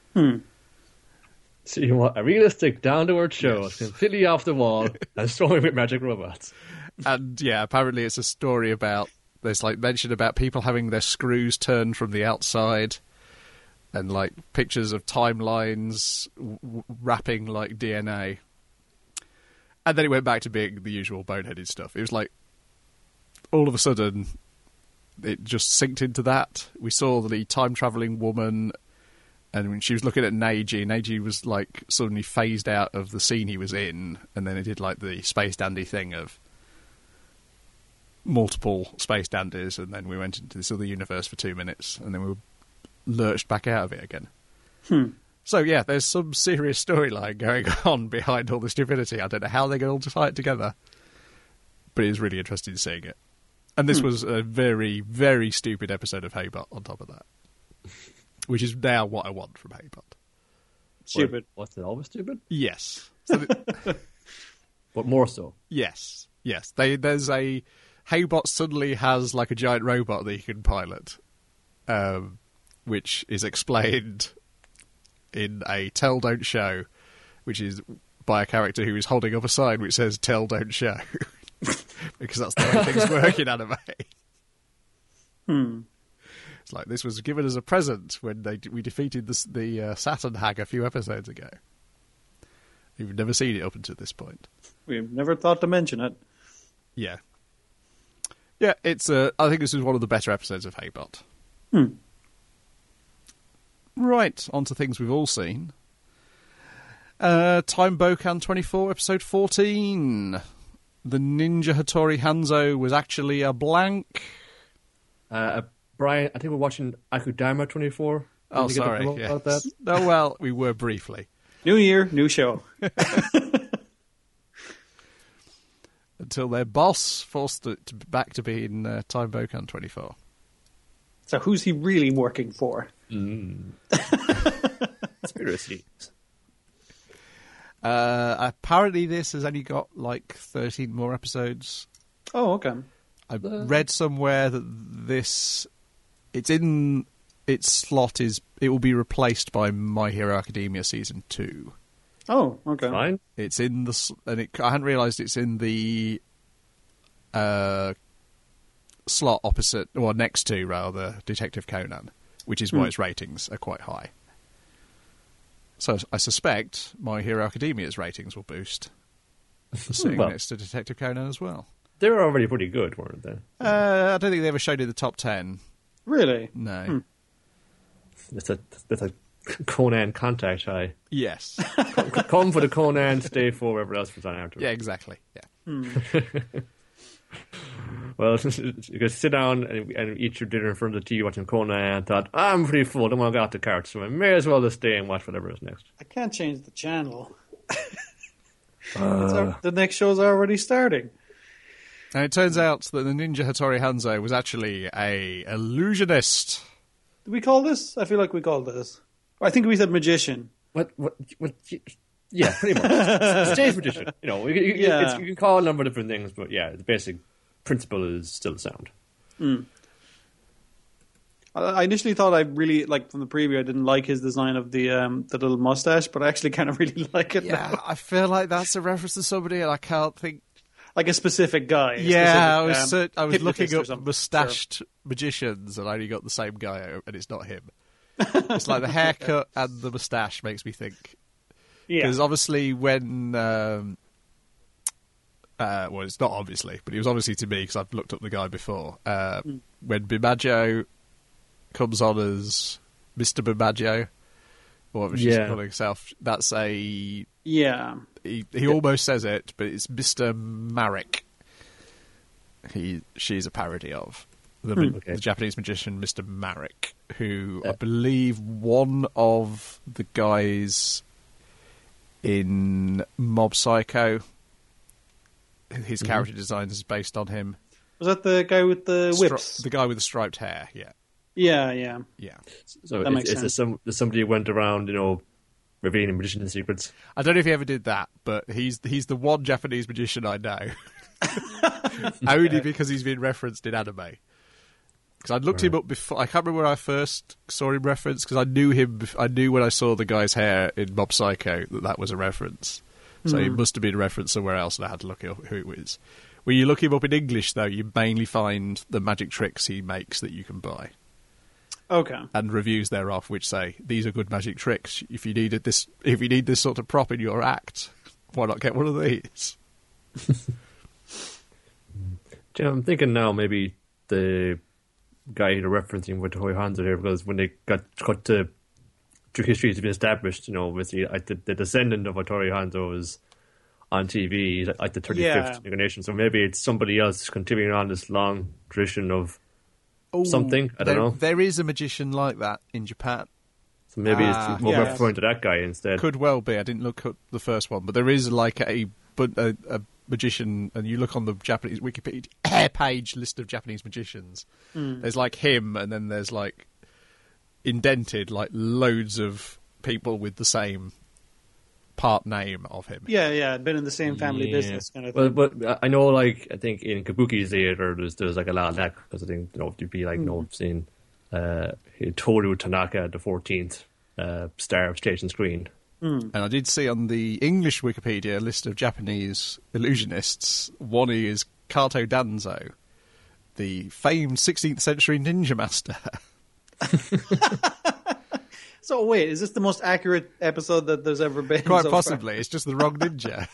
Speaker 3: So you want a realistic, down-to-earth show, completely off the wall, and strong with magic robots.
Speaker 1: And yeah, apparently it's a story about, there's like mention about people having their screws turned from the outside, and like pictures of timelines wrapping like DNA. And then it went back to being the usual boneheaded stuff. It was like, all of a sudden, it just synced into that. We saw the time-travelling woman, and when she was looking at Neji was like suddenly phased out of the scene he was in, and then it did like the Space Dandy thing of multiple Space Dandies, and then we went into this other universe for 2 minutes, and then we were lurched back out of it again. So yeah, there's some serious storyline going on behind all the stupidity. I don't know how they're going to tie it together, but it's really interesting seeing it. And this was a very, very stupid episode of Haybot on top of that, which is now what I want from Haybot.
Speaker 2: Stupid.
Speaker 3: What's it, always stupid?
Speaker 1: Yes. So
Speaker 3: but more so.
Speaker 1: Yes. There's a Haybot suddenly has like a giant robot that you can pilot, which is explained in a Tell Don't Show, which is by a character who is holding up a sign which says "Tell Don't Show," because that's the way things work in anime. It's like this was given as a present when we defeated the Saturn hag a few episodes ago. You've never seen it up until this point.
Speaker 2: We've never thought to mention it.
Speaker 1: Yeah. Yeah, it's. I think this is one of the better episodes of Haybot. Right, on to things we've all seen. Time Bokan 24, episode 14. The Ninja Hattori Hanzo was actually a blank.
Speaker 3: Brian, I think we're watching Akudama 24.
Speaker 1: Oh, sorry. Yes. About that? Oh, well, we were briefly.
Speaker 2: New year, new show.
Speaker 1: Until their boss forced it back to be in Time Bokan 24.
Speaker 2: So who's he really working for?
Speaker 3: Conspiracy.
Speaker 1: Apparently this has only got like 13 more episodes.
Speaker 2: Oh, okay.
Speaker 1: I read somewhere that its slot it will be replaced by My Hero Academia Season 2.
Speaker 2: Oh, okay.
Speaker 3: Fine.
Speaker 1: It's in I hadn't realised it's in the slot opposite, or next to, rather, Detective Conan, which is why its ratings are quite high. So I suspect My Hero Academia's ratings will boost, sitting next to Detective Conan as well.
Speaker 3: They were already pretty good, weren't they?
Speaker 1: I don't think they ever showed in the top 10.
Speaker 2: Really?
Speaker 1: No.
Speaker 3: That's a Conan contact high.
Speaker 1: Yes.
Speaker 3: Come for the Conan, stay for wherever else was on after.
Speaker 1: Yeah, exactly. Yeah.
Speaker 3: Well, you could sit down and eat your dinner in front of the TV watching Conan and thought, I'm pretty full, don't want to go out the cart, so I may as well just stay and watch whatever is next.
Speaker 2: I can't change the channel. The next show's already starting.
Speaker 1: And it turns out that the Ninja Hattori Hanzo was actually a illusionist.
Speaker 2: Did we call this? I feel like we called this. I think we said magician.
Speaker 3: What? Yeah, pretty much. Stage magician. You know, you can call a number of different things, but yeah, the basic principle is still sound.
Speaker 2: I initially thought I really, like from the preview, I didn't like his design of the little mustache, but I actually kind of really like it now.
Speaker 1: I feel like that's a reference to somebody, and I can't think.
Speaker 2: Like a specific guy.
Speaker 1: Yeah, I was looking up mustached magicians, and I only got the same guy, and it's not him. It's like the haircut and the moustache makes me think.
Speaker 2: Yeah.
Speaker 1: Because obviously when... well, it's not obviously, but it was obviously to me, because I've looked up the guy before. When Bimaggio comes on as Mr. Bimaggio, or whatever she's calling herself, that's a...
Speaker 2: Yeah.
Speaker 1: He almost says it, but it's Mr. Marek. She's a parody of the Japanese magician Mr. Marek, who I believe one of the guys in Mob Psycho, his character design is based on him.
Speaker 2: Was that the guy with the whips?
Speaker 1: The guy with the striped hair, yeah.
Speaker 2: Yeah.
Speaker 3: So there's somebody who went around, revealing magician secrets.
Speaker 1: I don't know if he ever did that, but he's the one Japanese magician I know. Only because he's been referenced in anime. Because I'd looked him up before. I can't remember where I first saw him referenced, because I knew him. I knew when I saw the guy's hair in Mob Psycho that was a reference. So it must have been a reference somewhere else, and I had to look up who it was. When you look him up in English, though, you mainly find the magic tricks he makes that you can buy.
Speaker 2: Okay.
Speaker 1: And reviews thereof which say, these are good magic tricks. If you need this sort of prop in your act, why not get one of these?
Speaker 3: I'm thinking now maybe the guy you're referencing with Hattori Hanzo here, because when they got cut to True History to be established, obviously the descendant of Hattori Hanzo was on TV at the 35th incarnation, so maybe it's somebody else continuing on this long tradition of something. I don't know.
Speaker 1: There is a magician like that in Japan.
Speaker 3: So maybe it's more referring to that guy instead.
Speaker 1: Could well be. I didn't look at the first one, but there is like a magician, and you look on the Japanese Wikipedia page list of Japanese magicians. There's like him, and then there's like indented like loads of people with the same part name of him.
Speaker 2: Yeah, been in the same family business kind of thing.
Speaker 3: But I know, like, I think in Kabuki Theater, there's like a lot of that, because I think, you'd be like, seeing Toru Tanaka, the 14th star of stage and screen.
Speaker 1: And I did see on the English Wikipedia list of Japanese illusionists, one is Kato Danzo, the famed 16th century ninja master.
Speaker 2: So wait, is this the most accurate episode that there's ever been?
Speaker 1: Quite
Speaker 2: so
Speaker 1: possibly.
Speaker 2: far?
Speaker 1: It's just the wrong ninja.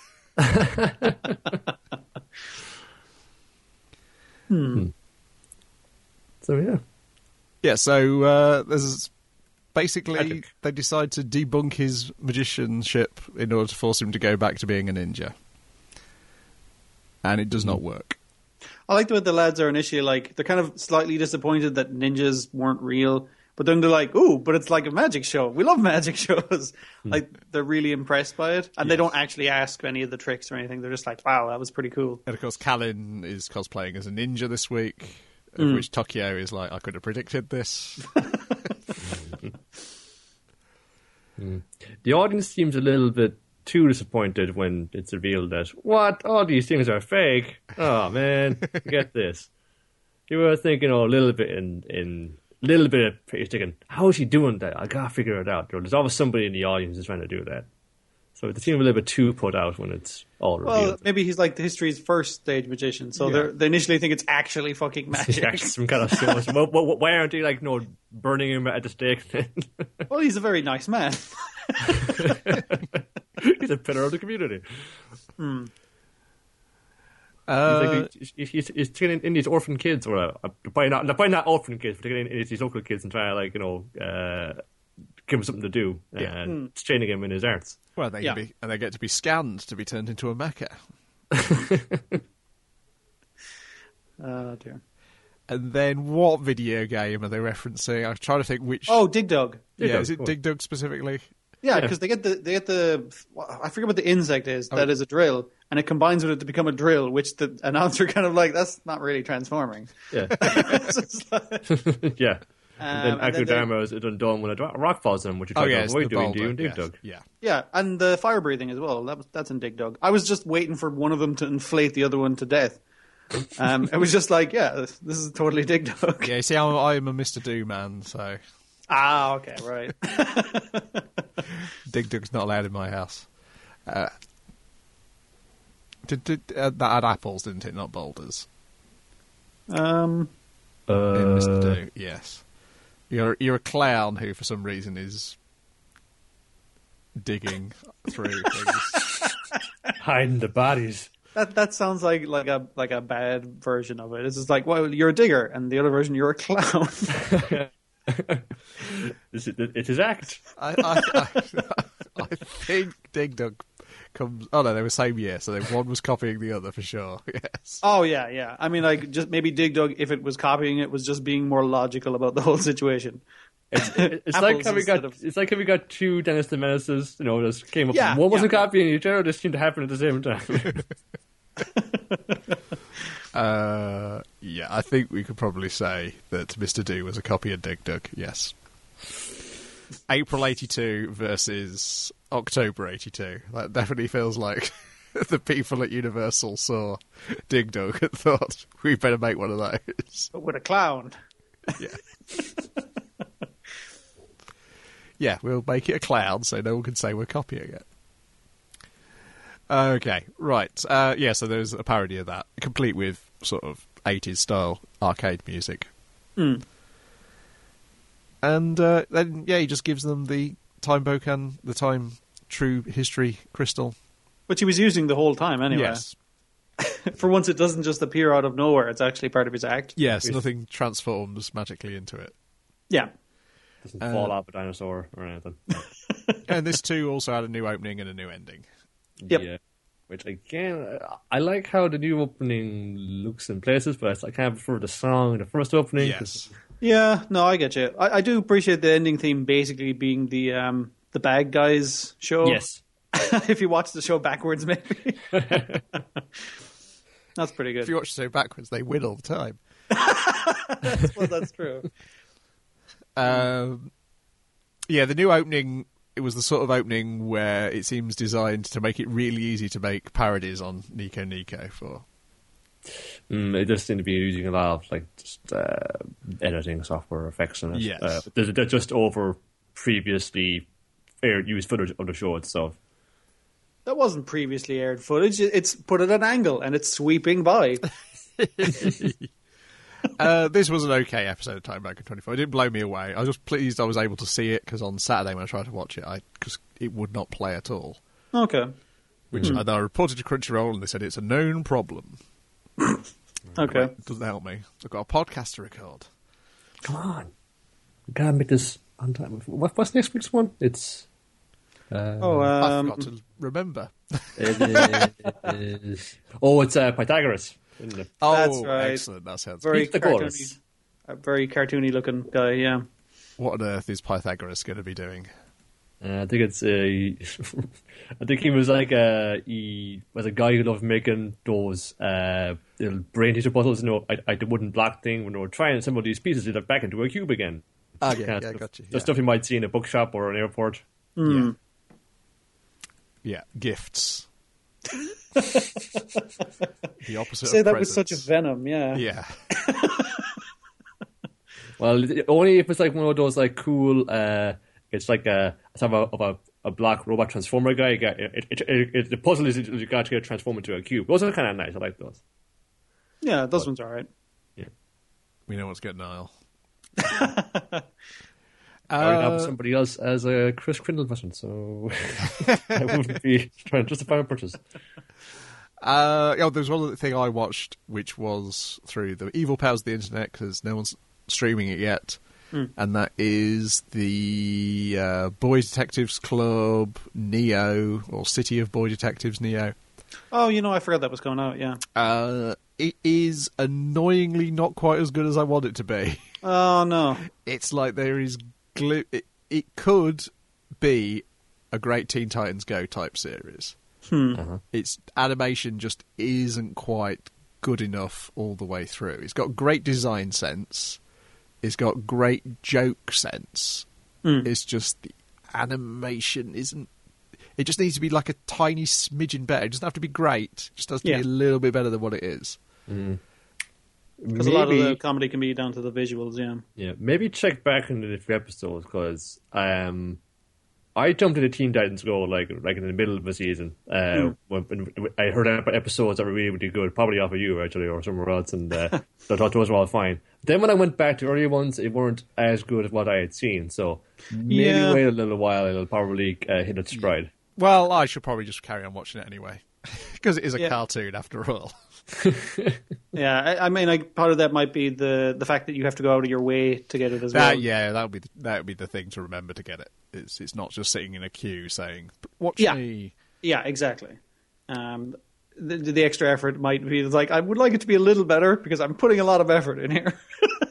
Speaker 3: So, yeah.
Speaker 1: Yeah, so there's basically
Speaker 3: Magic.
Speaker 1: they decide to debunk his magicianship in order to force him to go back to being a ninja. And it does not work.
Speaker 2: I like the way the lads are initially like, they're kind of slightly disappointed that ninjas weren't real, but then they're like, ooh, but it's like a magic show. We love magic shows. Like, they're really impressed by it. And they don't actually ask any of the tricks or anything. They're just like, wow, that was pretty cool.
Speaker 1: And of course, Kalin is cosplaying as a ninja this week, of which Tokyo is like, I could have predicted this.
Speaker 3: The audience seems a little bit too disappointed when it's revealed that, what? All these things are fake? Oh, man, get this. You were thinking, a little bit in little bit of thinking, how is he doing that? I gotta figure it out. There's always somebody in the audience who's trying to do that. So they seem a little bit too put out when it's all revealed.
Speaker 2: Well, maybe he's like the history's first stage magician, so they initially think it's actually fucking magic.
Speaker 3: Yeah, some kind of show. Why aren't they like burning him at the stake?
Speaker 2: Well, he's a very nice man.
Speaker 3: He's a pillar of the community. He's taking in these orphan kids, or probably not orphan kids, but taking in these local kids and trying to give him something to do, and training him in his arts.
Speaker 1: Well, they get to be scanned to be turned into a mecha.
Speaker 2: Oh, dear.
Speaker 1: And then what video game are they referencing? I'm trying to think which...
Speaker 2: Oh, Dig Dug.
Speaker 1: Is it Dig Dug specifically?
Speaker 2: Yeah, because they get the I forget what the insect is. That is a drill, and it combines with it to become a drill, which the announcer kind of like, that's not really transforming.
Speaker 3: Yeah. Yeah. And then Akudama is undone when a rock falls on him, which you try to avoid doing in Dig Dug.
Speaker 2: Yeah, and the fire breathing as well. That's in Dig Dug. I was just waiting for one of them to inflate the other one to death. It was just like, yeah, this is totally Dig Dug.
Speaker 1: Yeah, see, I'm a Mr. Do man, so...
Speaker 2: Ah, okay, right.
Speaker 1: Dig Dug's not allowed in my house. That had apples, didn't it? Not boulders. In Mr. Do, yes. You're a clown who, for some reason, is digging through things,
Speaker 3: hiding the bodies.
Speaker 2: That sounds like a bad version of it. It's just like, well, you're a digger, and the other version, you're a clown.
Speaker 3: It's his act.
Speaker 1: I think Dig Dug comes... Oh, no, they were same year, so one was copying the other for sure, yes.
Speaker 2: Oh, yeah. I mean, like, just maybe Dig Dug, if it was copying it, was just being more logical about the whole situation.
Speaker 3: It's like how we got two Dennis the Menaces, just came up. One wasn't copying each other, just seemed to happen at the same time.
Speaker 1: I think we could probably say that Mr. Do was a copy of Dig Dug, yes. April 82 versus October 82. That definitely feels like the people at Universal saw Dig Dug and thought, we better make one of those.
Speaker 2: But with a clown.
Speaker 1: Yeah. Yeah, we'll make it a clown so no one can say we're copying it. Okay, right. So there's a parody of that, complete with sort of 80s style arcade music. And then, he just gives them the Time Bokan, the Time True History Crystal.
Speaker 2: Which he was using the whole time anyway.
Speaker 1: Yes.
Speaker 2: For once it doesn't just appear out of nowhere, it's actually part of his act.
Speaker 1: Yes, nothing transforms magically into it.
Speaker 2: Yeah.
Speaker 3: Doesn't fall off a dinosaur or anything.
Speaker 1: And this too also had a new opening and a new ending.
Speaker 2: Yep.
Speaker 3: Yeah. Which, again, I like how the new opening looks in places, but I kind of prefer the song, the first opening.
Speaker 1: Yes.
Speaker 2: Yeah, no, I get you. I do appreciate the ending theme basically being the bad guys show.
Speaker 3: Yes.
Speaker 2: If you watch the show backwards, maybe. That's pretty good.
Speaker 1: If you watch the show backwards, they win all the time.
Speaker 2: Well, that's true.
Speaker 1: The new opening it was the sort of opening where it seems designed to make it really easy to make parodies on Nico Nico for.
Speaker 3: It does seem to be using a lot of editing software effects in it.
Speaker 1: Yes.
Speaker 3: They're just over previously used footage of the show itself.
Speaker 2: That wasn't previously aired footage. It's put at an angle and it's sweeping by.
Speaker 1: This was an okay episode of Time Banker 24. It didn't blow me away. I was just pleased I was able to see it because on Saturday when I tried to watch it, because it would not play at all.
Speaker 2: Okay.
Speaker 1: Which I reported to Crunchyroll and they said it's a known problem.
Speaker 2: Okay.
Speaker 1: It doesn't help me. I've got a podcast to record.
Speaker 3: Come on. We gotta make this on time. What's next week's one? It's...
Speaker 1: I forgot to remember.
Speaker 3: It is... Oh, it's Pythagoras. Isn't it?
Speaker 1: Oh,
Speaker 2: That's right.
Speaker 1: Excellent. That sounds
Speaker 2: very
Speaker 3: the
Speaker 2: cartoony, a very cartoony looking guy, yeah.
Speaker 1: What on earth is Pythagoras going to be doing?
Speaker 3: I think it's I think he was like he was a guy who loved making those little brain teaser puzzles, the wooden block thing when they were trying some of these pieces to back into a cube again.
Speaker 1: Oh, yeah, I got you.
Speaker 3: The stuff you might see in a bookshop or an airport.
Speaker 1: Yeah, gifts. The opposite
Speaker 2: Say
Speaker 1: of
Speaker 2: that
Speaker 1: presents.
Speaker 2: with such a venom, yeah.
Speaker 1: Yeah.
Speaker 3: Well, only if it's like one of those like cool. It's like a black robot transformer guy. The puzzle is you got to get transformed into a cube. Those are kind of nice. I like those.
Speaker 2: Yeah, those ones are alright.
Speaker 3: Yeah.
Speaker 1: We know what's good, Niall.
Speaker 3: I have somebody else as a Chris Crindle version, so I wouldn't be trying to justify a purchase.
Speaker 1: There's one other thing I watched, which was through the evil powers of the internet, because no one's streaming it yet, and that is the Boy Detectives Club Neo, or City of Boy Detectives Neo.
Speaker 2: Oh, I forgot that was coming out, yeah.
Speaker 1: It is annoyingly not quite as good as I want it to be.
Speaker 2: Oh, no.
Speaker 1: It's like there is... It could be a great Teen Titans Go type series. Its animation just isn't quite good enough all the way through. It's got great design sense. It's got great joke sense. It's just the animation isn't... It just needs to be like a tiny smidgen better. It doesn't have to be great. It just has to be a little bit better than what it is.
Speaker 2: Because a lot of the comedy can be down to the visuals, yeah.
Speaker 3: Yeah, maybe check back into the few episodes, because I jumped into Teen Titans Go like in the middle of the season. When I heard episodes that were really, really good, probably off of you actually or somewhere else, and I thought those were all fine. Then when I went back to earlier ones, it weren't as good as what I had seen. So maybe wait a little while, it'll probably hit its stride.
Speaker 1: Well, I should probably just carry on watching it anyway, because it is a cartoon after all.
Speaker 2: Yeah, I mean, part of that might be the fact that you have to go out of your way to get it as well.
Speaker 1: Yeah, that would be the thing to remember to get it. It's not just sitting in a queue saying, "Watch me." Yeah,
Speaker 2: exactly. The extra effort might be like, I would like it to be a little better because I'm putting a lot of effort in here.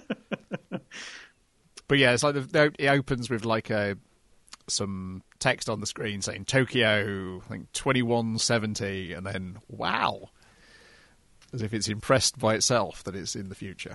Speaker 1: But yeah, it's like it opens with like some text on the screen saying Tokyo, I think 2170, and then wow. As if it's impressed by itself that it's in the future.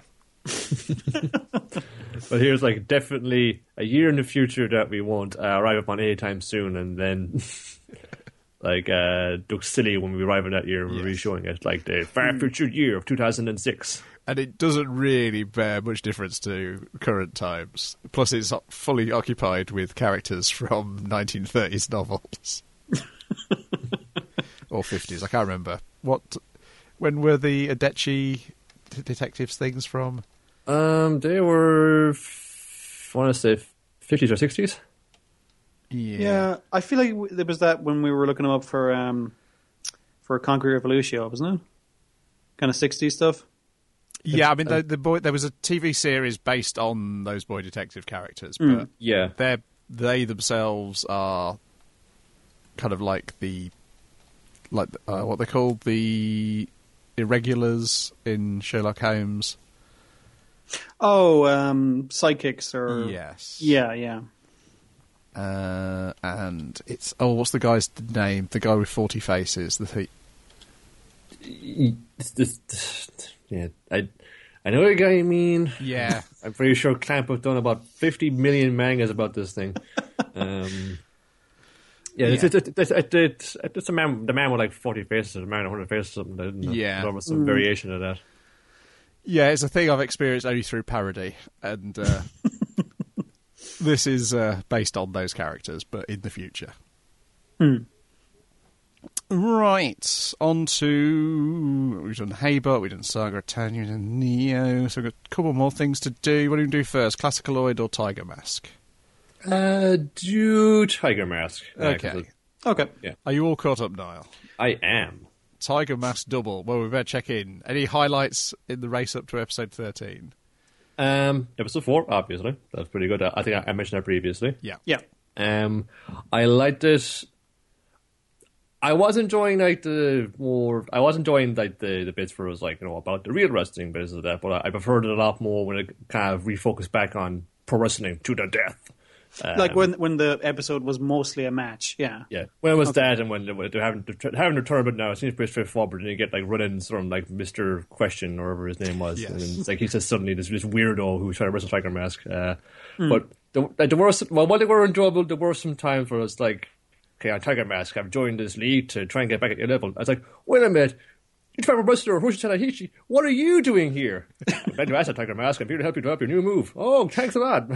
Speaker 3: But here's like definitely a year in the future that we won't arrive upon anytime soon, and then like looks silly when we arrive in that year and we're re-showing it, like the far future year of 2006.
Speaker 1: And it doesn't really bear much difference to current times. Plus, it's fully occupied with characters from 1930s novels. Or 50s, I can't remember. When were the Adechi detectives things from?
Speaker 3: They were, I want to say, 50s or 60s.
Speaker 2: Yeah, I feel like there was that when we were looking them up for Concrete Revolution, wasn't it? Kind of 60s stuff.
Speaker 1: Yeah, I mean, there was a TV series based on those boy detective characters, but they themselves are kind of like what they call the irregulars in Sherlock Holmes.
Speaker 2: Oh, psychics or...
Speaker 1: Yes.
Speaker 2: Yeah.
Speaker 1: And it's... Oh, what's the guy's name? The guy with 40 faces.
Speaker 3: Yeah, I know the guy you mean.
Speaker 1: Yeah.
Speaker 3: I'm pretty sure Clamp have done about 50 million mangas about this thing. Yeah, it's a man. The man with like 40 faces, a man with 100 faces, or something.
Speaker 1: Yeah,
Speaker 3: there was some variation of that.
Speaker 1: Yeah, it's a thing I've experienced only through parody, and this is based on those characters, but in the future. Right, on to... We've done Haybot, we've done Saga of Tanya, we've done Neo, so we've got a couple more things to do. What do we do first, Classicaloid or Tiger Mask?
Speaker 3: Do Tiger Mask.
Speaker 1: Okay.
Speaker 3: Yeah.
Speaker 1: Are you all caught up, Niall?
Speaker 3: I am.
Speaker 1: Tiger Mask double. Well, we better check in. Any highlights in the race up to episode 13?
Speaker 3: Episode 4, obviously. That's pretty good. I think I mentioned that previously.
Speaker 1: Yeah.
Speaker 3: I liked it. I was enjoying the bits where it was like, about the real wrestling bits of that, but I preferred it a lot more when it kind of refocused back on pro wrestling to the death.
Speaker 2: Like when the episode was mostly a match, yeah.
Speaker 3: Yeah, when it was that, and when they're having a tournament now, it seems pretty straightforward, and you get like run-ins from like Mr. Question or whatever his name was,
Speaker 1: yes.
Speaker 3: and it's like he says suddenly this weirdo who's trying to wrestle Tiger Mask. But the worst, while they were enjoyable, there were some times where it's like, okay, I'm Tiger Mask, I've joined this league to try and get back at your level. I was like, wait a minute. You're Trevor Wrestler, Hiroshi Tanahashi. What are you doing here? I'm glad you asked, Tiger Mask. I'm here to help you develop your new move. Oh, thanks a lot.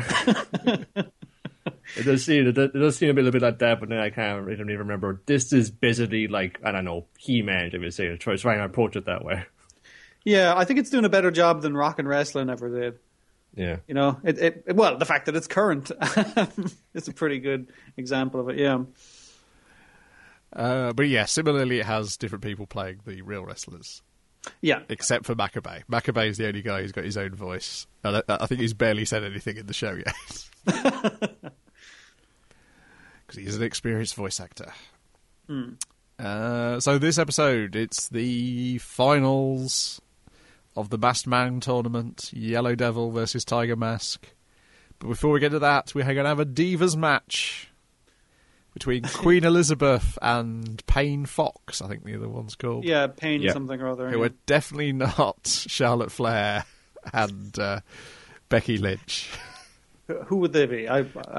Speaker 3: It does seem a little bit like that, but then I can't really remember. This is basically like, I don't know, He-Man, if you say it, trying to approach it that way.
Speaker 2: Yeah, I think it's doing a better job than Rock and Wrestling ever did.
Speaker 3: Yeah.
Speaker 2: Well, the fact that it's current is a pretty good example of it, yeah.
Speaker 1: But yeah, similarly, it has different people playing the real wrestlers.
Speaker 2: Yeah.
Speaker 1: Except for Maccabee. Maccabee is the only guy who's got his own voice. And I think he's barely said anything in the show yet. Because he's an experienced voice actor. So this episode, it's the finals of the Masked Man tournament. Yellow Devil versus Tiger Mask. But before we get to that, we're going to have a Divas match between Queen Elizabeth and Payne Fox, I think the other one's called.
Speaker 2: Yeah, Payne something or other.
Speaker 1: Who are definitely not Charlotte Flair and Becky Lynch.
Speaker 2: Who would they be?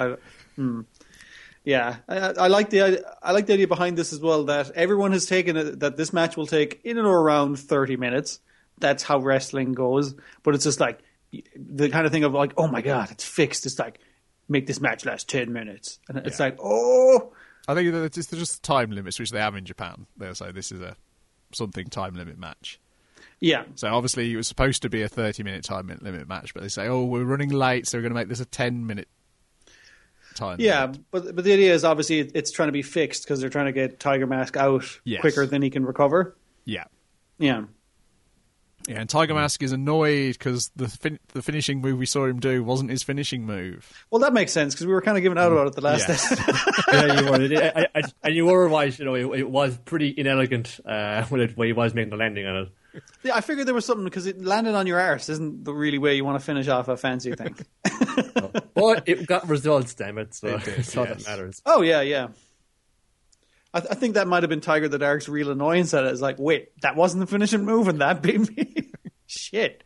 Speaker 2: Yeah, I like the idea behind this as well, that everyone has taken it, that this match will take in and around 30 minutes. That's how wrestling goes. But it's just like the kind of thing of like, oh my God, it's fixed. It's like, make this match last 10 minutes. And it's like, oh.
Speaker 1: I think it's just time limits, which they have in Japan. They'll say this is a something time limit match.
Speaker 2: Yeah.
Speaker 1: So obviously it was supposed to be a 30-minute time limit match, but they say, oh, we're running late, so we're going to make this a 10-minute time limit.
Speaker 2: But the idea is obviously it's trying to be fixed because they're trying to get Tiger Mask out quicker than he can recover.
Speaker 1: Yeah.
Speaker 2: Yeah.
Speaker 1: Yeah, and Tiger Mask is annoyed because the finishing move we saw him do wasn't his finishing move.
Speaker 2: Well, that makes sense because we were kind of giving out about it the last day.
Speaker 3: Yeah, you were. And you were right. It was pretty inelegant when he was making the landing on it.
Speaker 2: Yeah, I figured there was something because it landed on your arse isn't the really way you want to finish off a fancy thing.
Speaker 3: But it got results, damn it. So it's all that matters.
Speaker 2: Oh, yeah. I think that might have been Tiger the Dark's real annoyance at it. It's like, wait, that wasn't the finishing move and that beat me? Shit.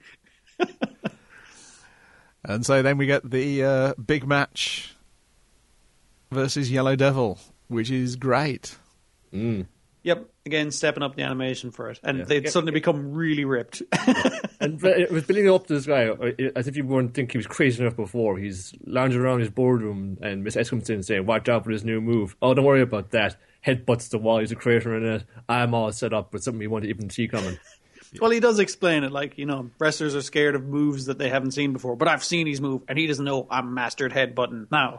Speaker 1: And so then we get the big match versus Yellow Devil, which is great.
Speaker 2: Yep, again, stepping up the animation for it. And they'd suddenly become really ripped.
Speaker 3: And it was building up to this guy, as if you wouldn't think he was crazy enough before. He's lounging around his boardroom, and Miss S comes in saying, watch out for this new move. Oh, don't worry about that. Headbutts the wall, he's a creator in it. I'm all set up with something you won't even see coming.
Speaker 2: Well, he does explain it, like, wrestlers are scared of moves that they haven't seen before, but I've seen his move, and he doesn't know I'm mastered headbutting now.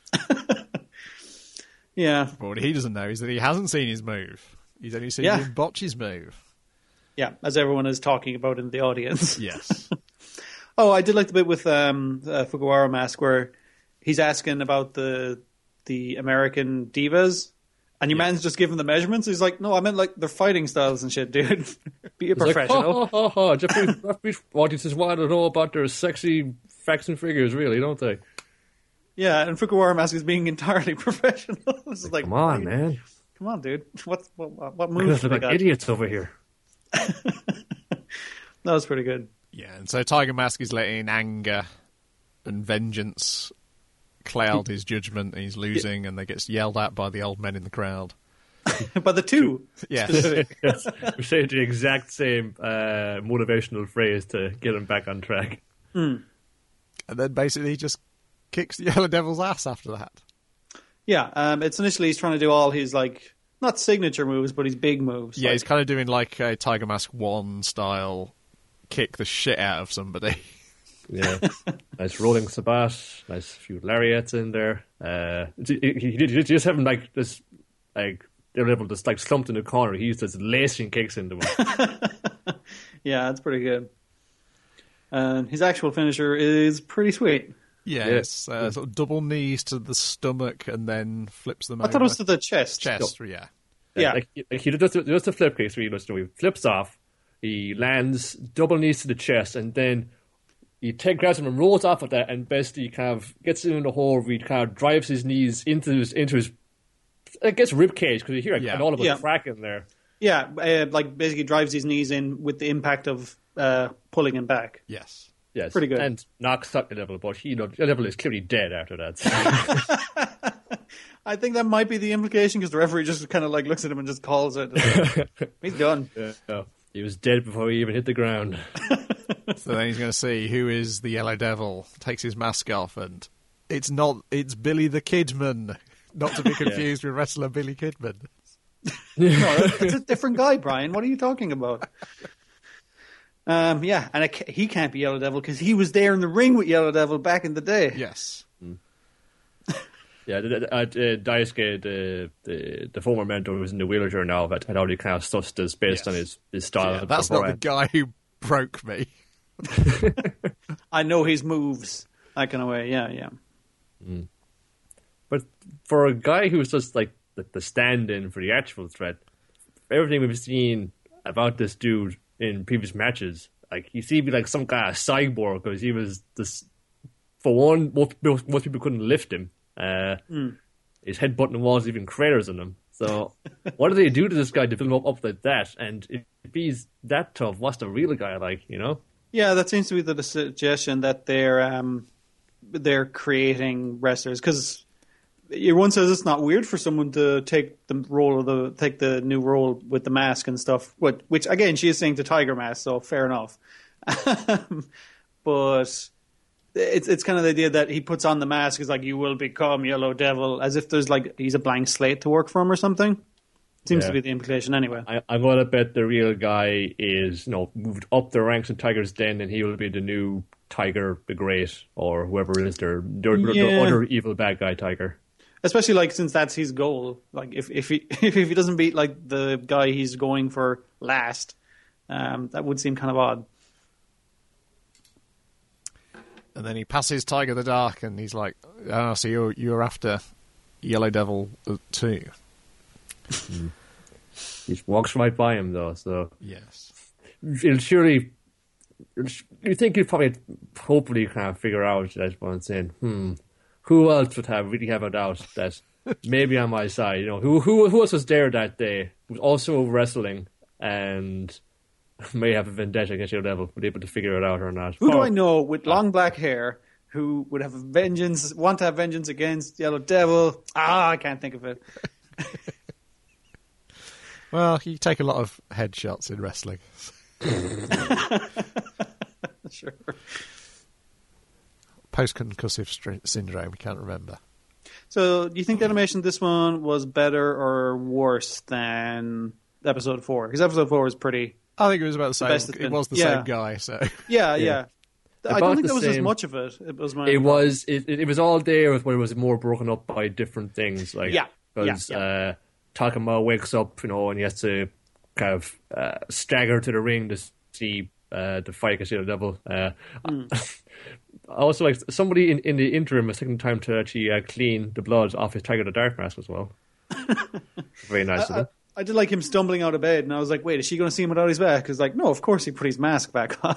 Speaker 2: Yeah.
Speaker 1: But what he doesn't know is that he hasn't seen his move. He's only seen him botch his move.
Speaker 2: Yeah, as everyone is talking about in the audience.
Speaker 1: Yes.
Speaker 2: Oh, I did like the bit with Fujiwara Mask where he's asking about the American divas, and your man's just giving the measurements. He's like, no, I meant like their fighting styles and shit, dude. Be a professional.
Speaker 3: Like, Japanese audiences want to know about their sexy facts and figures, really, don't they?
Speaker 2: Yeah, and Fujiwara Mask is being entirely professional. This is like,
Speaker 3: come on, man.
Speaker 2: Come on, dude. What moves do they got?
Speaker 3: Idiots over here.
Speaker 2: That was pretty good.
Speaker 1: Yeah, and so Tiger Mask is letting anger and vengeance cloud his judgment. He's losing, and they gets yelled at by the old men in the crowd.
Speaker 2: By the two.
Speaker 1: Yes.
Speaker 3: Yes. We say the exact same motivational phrase to get him back on track.
Speaker 1: And then basically he just kicks the Yellow Devil's ass after that.
Speaker 2: Yeah, it's initially he's trying to do all his, like, not signature moves, but his big moves.
Speaker 1: Yeah,
Speaker 2: like,
Speaker 1: he's kind of doing like a Tiger Mask 1 style, kick the shit out of somebody.
Speaker 3: Yeah, nice rolling Sabat, nice few lariats in there. He just have him like this, like Daredevil just like slumped in the corner. He used this lacing kicks into him.
Speaker 2: Yeah, that's pretty good. And his actual finisher is pretty sweet.
Speaker 1: Yeah, it's sort of double knees to the stomach and then flips them over.
Speaker 2: I thought it was to the chest.
Speaker 1: Chest, yeah.
Speaker 2: Yeah.
Speaker 3: Like he does the flip kick, so he flips off, he lands, double knees to the chest, and then he grabs him and rolls off of that, and basically kind of gets in the hole where he kind of drives his knees into his I guess rib cage, because you hear an audible crack in there.
Speaker 2: Yeah, like basically drives his knees in with the impact of pulling him back.
Speaker 1: Yes.
Speaker 3: Yes,
Speaker 2: pretty good.
Speaker 3: And knocks out the Devil, but the Devil is clearly dead after that.
Speaker 2: I think that might be the implication, because the referee just kind of like looks at him and just calls it. He's done.
Speaker 3: Yeah. He was dead before he even hit the ground.
Speaker 1: So then he's going to see who is the Yellow Devil, takes his mask off, and it's Billy the Kidman, not to be confused with wrestler Billy Kidman.
Speaker 2: No, it's a different guy, Brian. What are you talking about? And he can't be Yellow Devil because he was there in the ring with Yellow Devil back in the day.
Speaker 1: Yes.
Speaker 3: Yeah, Daisuke, the former mentor who's in the wheelchair now, had already kind of sussed this based on his style.
Speaker 1: Yeah, that's not the guy who broke me.
Speaker 2: I know his moves, that kind of way. Yeah.
Speaker 3: But for a guy who's just like the stand-in for the actual threat, everything we've seen about this dude in previous matches, like he seemed to be like some kind of cyborg, because he was this. For one, most people couldn't lift him. His head button walls even craters in him. So, what do they do to this guy to build him up like that? And if he's that tough, what's the real guy like? You know?
Speaker 2: Yeah, that seems to be the suggestion that they're creating wrestlers, because one says it's not weird for someone to take the new role with the mask and stuff. Which again, she is saying to Tiger Mask, so fair enough. But it's kind of the idea that he puts on the mask is like, you will become Yellow Devil, as if there's like he's a blank slate to work from or something. Seems to be the implication anyway.
Speaker 3: I'm going to bet the real guy is moved up the ranks in Tiger's Den, and he will be the new Tiger the Great, or whoever is their other evil bad guy Tiger.
Speaker 2: Especially like since that's his goal. Like if he doesn't beat like the guy he's going for last, that would seem kind of odd.
Speaker 1: And then he passes Tiger the Dark, and he's like, "Oh, so you're after Yellow Devil too."
Speaker 3: He walks right by him though, so
Speaker 1: yes,
Speaker 3: it'll surely. You think you'd probably, hopefully, kind of figure out that's what I'm saying. Who else would really have a doubt that maybe on my side? Who else was there that day? Was also wrestling and may have a vendetta against Yellow Devil, but able to figure it out or not.
Speaker 2: Who do I know with long black hair who would want to have vengeance against Yellow Devil? I can't think of it.
Speaker 1: Well, you take a lot of headshots in wrestling.
Speaker 2: Sure.
Speaker 1: Post-concussive syndrome, you can't remember.
Speaker 2: So, do you think the animation this one was better or worse than episode 4? Because episode 4 was pretty...
Speaker 1: I think it was about the same. It was the same guy, so...
Speaker 2: Yeah. I don't think
Speaker 3: the
Speaker 2: there was
Speaker 3: same.
Speaker 2: as much of it. It
Speaker 3: was all there, but it was more broken up by different things. Like, because Takuma wakes up, and he has to kind of stagger to the ring to see the fight against Yellow Devil. Also, like somebody in the interim, a second time to actually clean the blood off his Tiger the Dark mask as well. Very nice of them.
Speaker 2: I did like him stumbling out of bed, and I was like, wait, is she going to see him without his back? Because, like, no, of course he put his mask back on.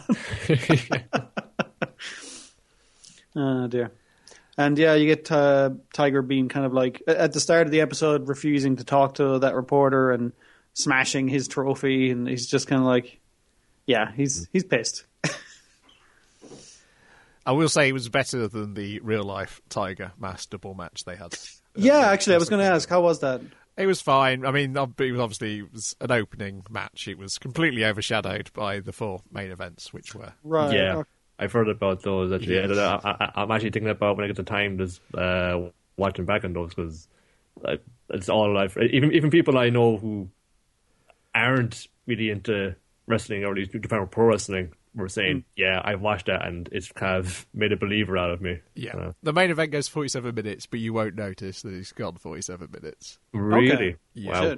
Speaker 2: Oh, dear. And, yeah, you get Tiger being kind of like, at the start of the episode, refusing to talk to that reporter and smashing his trophy, and he's just kind of like, yeah, he's pissed.
Speaker 1: I will say it was better than the real-life Tiger Mask double match they had.
Speaker 2: Yeah, actually, I was going to ask, how was that?
Speaker 1: It was fine. I mean, it was an opening match. It was completely overshadowed by the 4 main events, which were...
Speaker 2: Right.
Speaker 3: Yeah, I've heard about those, actually.
Speaker 1: Yes.
Speaker 3: I'm actually thinking about when I get the time, just watching back on those, because it's all I've... Even people I know who aren't really into wrestling, or at least pro wrestling, were saying, yeah, I've watched that, and it's kind of made a believer out of me.
Speaker 1: Yeah. The main event goes 47 minutes, but you won't notice that it's gone 47 minutes.
Speaker 3: Really?
Speaker 2: Okay.
Speaker 1: Yeah.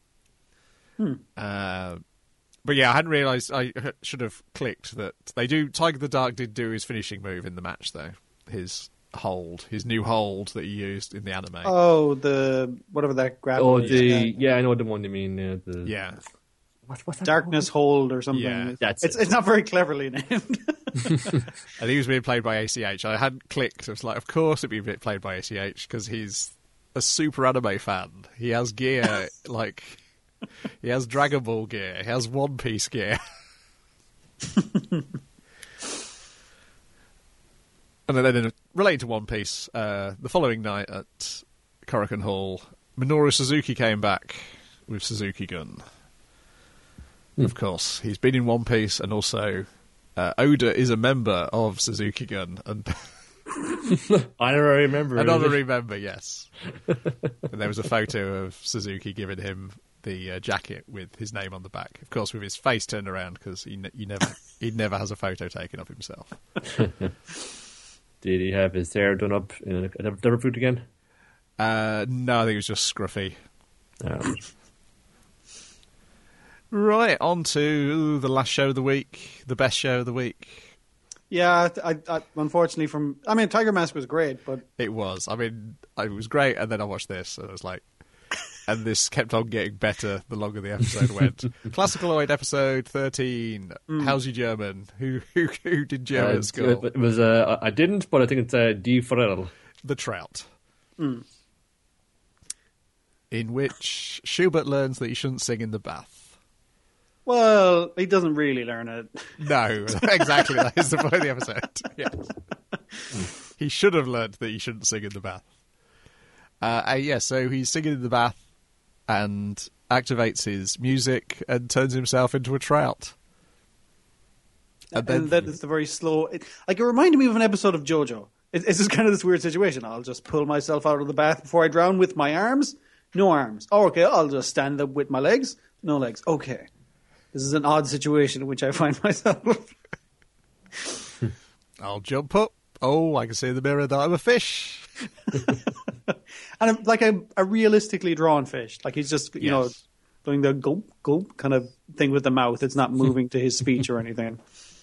Speaker 2: Wow.
Speaker 1: But yeah, I hadn't realised, I should have clicked that Tiger the Dark did do his finishing move in the match, though. His new hold that he used in the anime.
Speaker 2: Oh, whatever that grab is.
Speaker 3: Yeah, I know the one you mean.
Speaker 1: Yeah.
Speaker 3: What's that
Speaker 2: Darkness Hold or something.
Speaker 1: Yeah,
Speaker 2: it's not very cleverly named.
Speaker 1: And he was being played by ACH. I hadn't clicked. I was like, of course it'd be played by ACH, because he's a super anime fan. He has gear, he has Dragon Ball gear. He has One Piece gear. And then related to One Piece, the following night at Korakuen Hall, Minoru Suzuki came back with Suzuki Gun. Of course, he's been in One Piece, and also Oda is a member of Suzuki Gun. And
Speaker 3: honorary member.
Speaker 1: An honorary member, yes. And there was a photo of Suzuki giving him the jacket with his name on the back. Of course, with his face turned around, because he never has a photo taken of himself.
Speaker 3: Did he have his hair done up in a different fruit again?
Speaker 1: No, I think it was just scruffy. Right, on to the last show of the week, the best show of the week.
Speaker 2: Yeah, I unfortunately Tiger Mask was great, but...
Speaker 1: It was. I mean, it was great, and then I watched this, and I was like... And this kept on getting better the longer the episode went. Classicaloid episode 13. How's your German? Who did German at school?
Speaker 3: It was, I didn't, but I think it's Die Forelle.
Speaker 1: The Trout. In which Schubert learns that he shouldn't sing in the bath.
Speaker 2: Well, he doesn't really learn it.
Speaker 1: No, exactly. That is the point of the episode. Yes. He should have learned that he shouldn't sing in the bath. So he's singing in the bath and activates his music and turns himself into a trout.
Speaker 2: And then it's the very slow... It reminded me of an episode of JoJo. It's just kind of this weird situation. I'll just pull myself out of the bath before I drown with my arms. No arms. Oh, okay, I'll just stand up with my legs. No legs. Okay. This is an odd situation in which I find myself.
Speaker 1: I'll jump up. Oh, I can see in the mirror that I'm a fish.
Speaker 2: And like a realistically drawn fish. Like he's just, you know, doing the gulp, gulp kind of thing with the mouth. It's not moving to his speech or anything.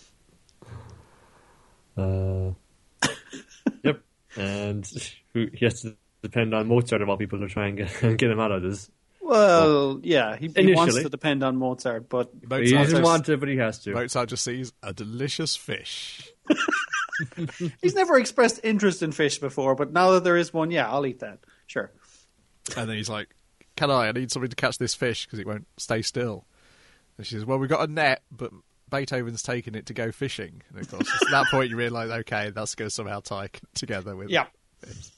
Speaker 3: Yep. And he has to depend on Mozart of all people to try and get him out of this.
Speaker 2: Well, yeah, he wants to depend on Mozart, but
Speaker 3: he doesn't want to, but he has to.
Speaker 1: Mozart just sees a delicious fish.
Speaker 2: He's never expressed interest in fish before, but now that there is one, yeah, I'll eat that. Sure.
Speaker 1: And then he's like, I need something to catch this fish because it won't stay still. And she says, well, we've got a net, but Beethoven's taken it to go fishing. And of course, at that point you realise, okay, that's going to somehow tie together with this.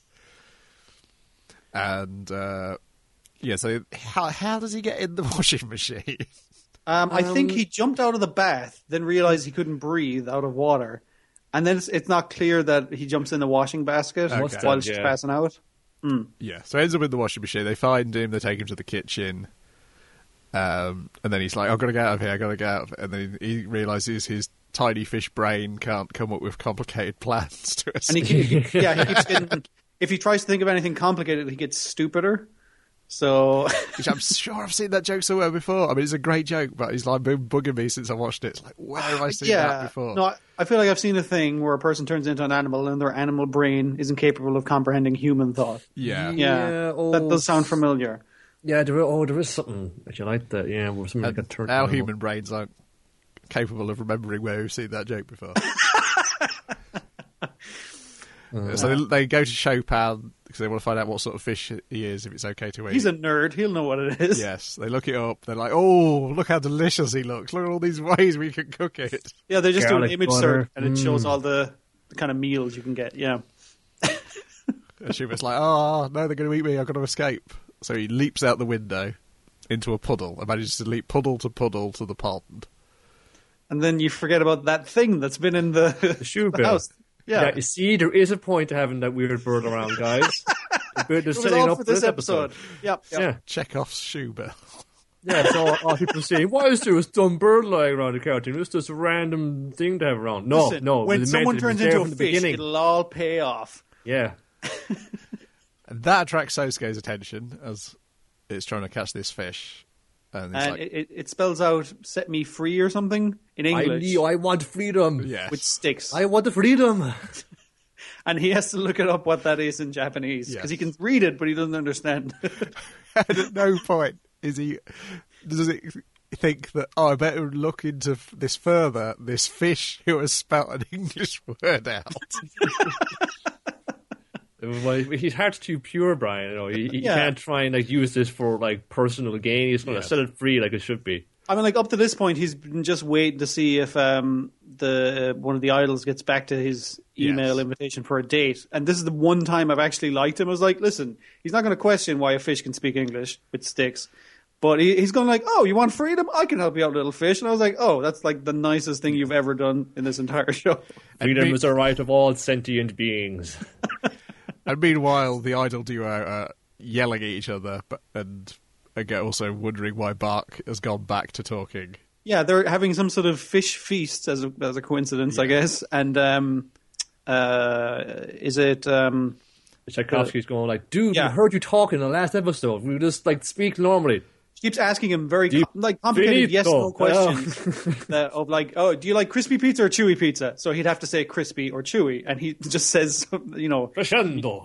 Speaker 1: And... so how does he get in the washing machine?
Speaker 2: I think he jumped out of the bath, then realised he couldn't breathe out of water. And then it's not clear that he jumps in the washing basket while she's passing out.
Speaker 1: Yeah, so he ends up in the washing machine. They find him, they take him to the kitchen. And then he's like, I've got to get out of here, And then he realises his tiny fish brain can't come up with complicated plans to escape.
Speaker 2: And he keeps getting... If he tries to think of anything complicated, he gets stupider. So,
Speaker 1: which I'm sure I've seen that joke somewhere before. I mean, it's a great joke, but it's like been bugging me since I watched it. It's like, where have I seen that before?
Speaker 2: No, I feel like I've seen a thing where a person turns into an animal and their animal brain isn't capable of comprehending human thought.
Speaker 1: Yeah.
Speaker 2: That does sound familiar.
Speaker 3: Yeah, there is something actually like that. Yeah, where something like a turtle.
Speaker 1: Our human brains aren't capable of remembering where we've seen that joke before. So they go to Chopin because they want to find out what sort of fish he is, if it's okay to eat.
Speaker 2: He's a nerd. He'll know what it is.
Speaker 1: Yes. They look it up. They're like, oh, look how delicious he looks. Look at all these ways we can cook it.
Speaker 2: Yeah, they just do an image search and it shows all the kind of meals you can get. Yeah.
Speaker 1: And Schubert's like, oh, no, they're going to eat me. I've got to escape. So he leaps out the window into a puddle and manages to leap puddle to the pond.
Speaker 2: And then you forget about that thing that's been in the
Speaker 3: Schubert
Speaker 2: house. Yeah.
Speaker 3: You see, there is a point to having that weird bird around, guys. The bird is
Speaker 2: It was
Speaker 3: setting
Speaker 2: all
Speaker 3: up
Speaker 2: for this episode. Yep.
Speaker 3: Yeah.
Speaker 1: Chekhov's Schubert.
Speaker 3: Yeah, so all people saying, why is there a dumb bird lying around the cartoon? It's just a random thing to have around. No,
Speaker 2: Listen,
Speaker 3: no.
Speaker 2: when someone turns into a fish,
Speaker 3: beginning.
Speaker 2: it'll all pay off.
Speaker 3: Yeah.
Speaker 1: And that attracts Sosuke's attention as it's trying to catch this fish. And,
Speaker 2: And
Speaker 1: like,
Speaker 2: it spells out "set me free" or something in English
Speaker 3: I want freedom.
Speaker 1: yes.
Speaker 2: with sticks.
Speaker 3: I want the freedom.
Speaker 2: And he has to look it up what that is in Japanese because he can read it, but he doesn't understand.
Speaker 1: And at no point does it think that, I better look into this further, this fish who has spelt an English word out.
Speaker 3: Well, his heart's too pure, Brian. You know, he can't try and use this for personal gain. He's going to set it free like it should be.
Speaker 2: I mean, up to this point, he's been just waiting to see if one of the idols gets back to his email invitation for a date. And this is the one time I've actually liked him. I was like, listen, he's not going to question why a fish can speak English with sticks. But he's going like, oh, you want freedom? I can help you out, little fish. And I was like, oh, that's like the nicest thing you've ever done in this entire show.
Speaker 3: Freedom is the right of all sentient beings.
Speaker 1: And meanwhile, the idol duo are yelling at each other and also wondering why Bark has gone back to talking.
Speaker 2: Yeah, they're having some sort of fish feast as a coincidence, I guess. And is it...
Speaker 3: Tchaikovsky's going dude, we heard you talk in the last episode. We just speak normally.
Speaker 2: She keeps asking him very complicated yes/no questions of oh, do you like crispy pizza or chewy pizza? So he'd have to say crispy or chewy, and he just says,
Speaker 3: Crescendo.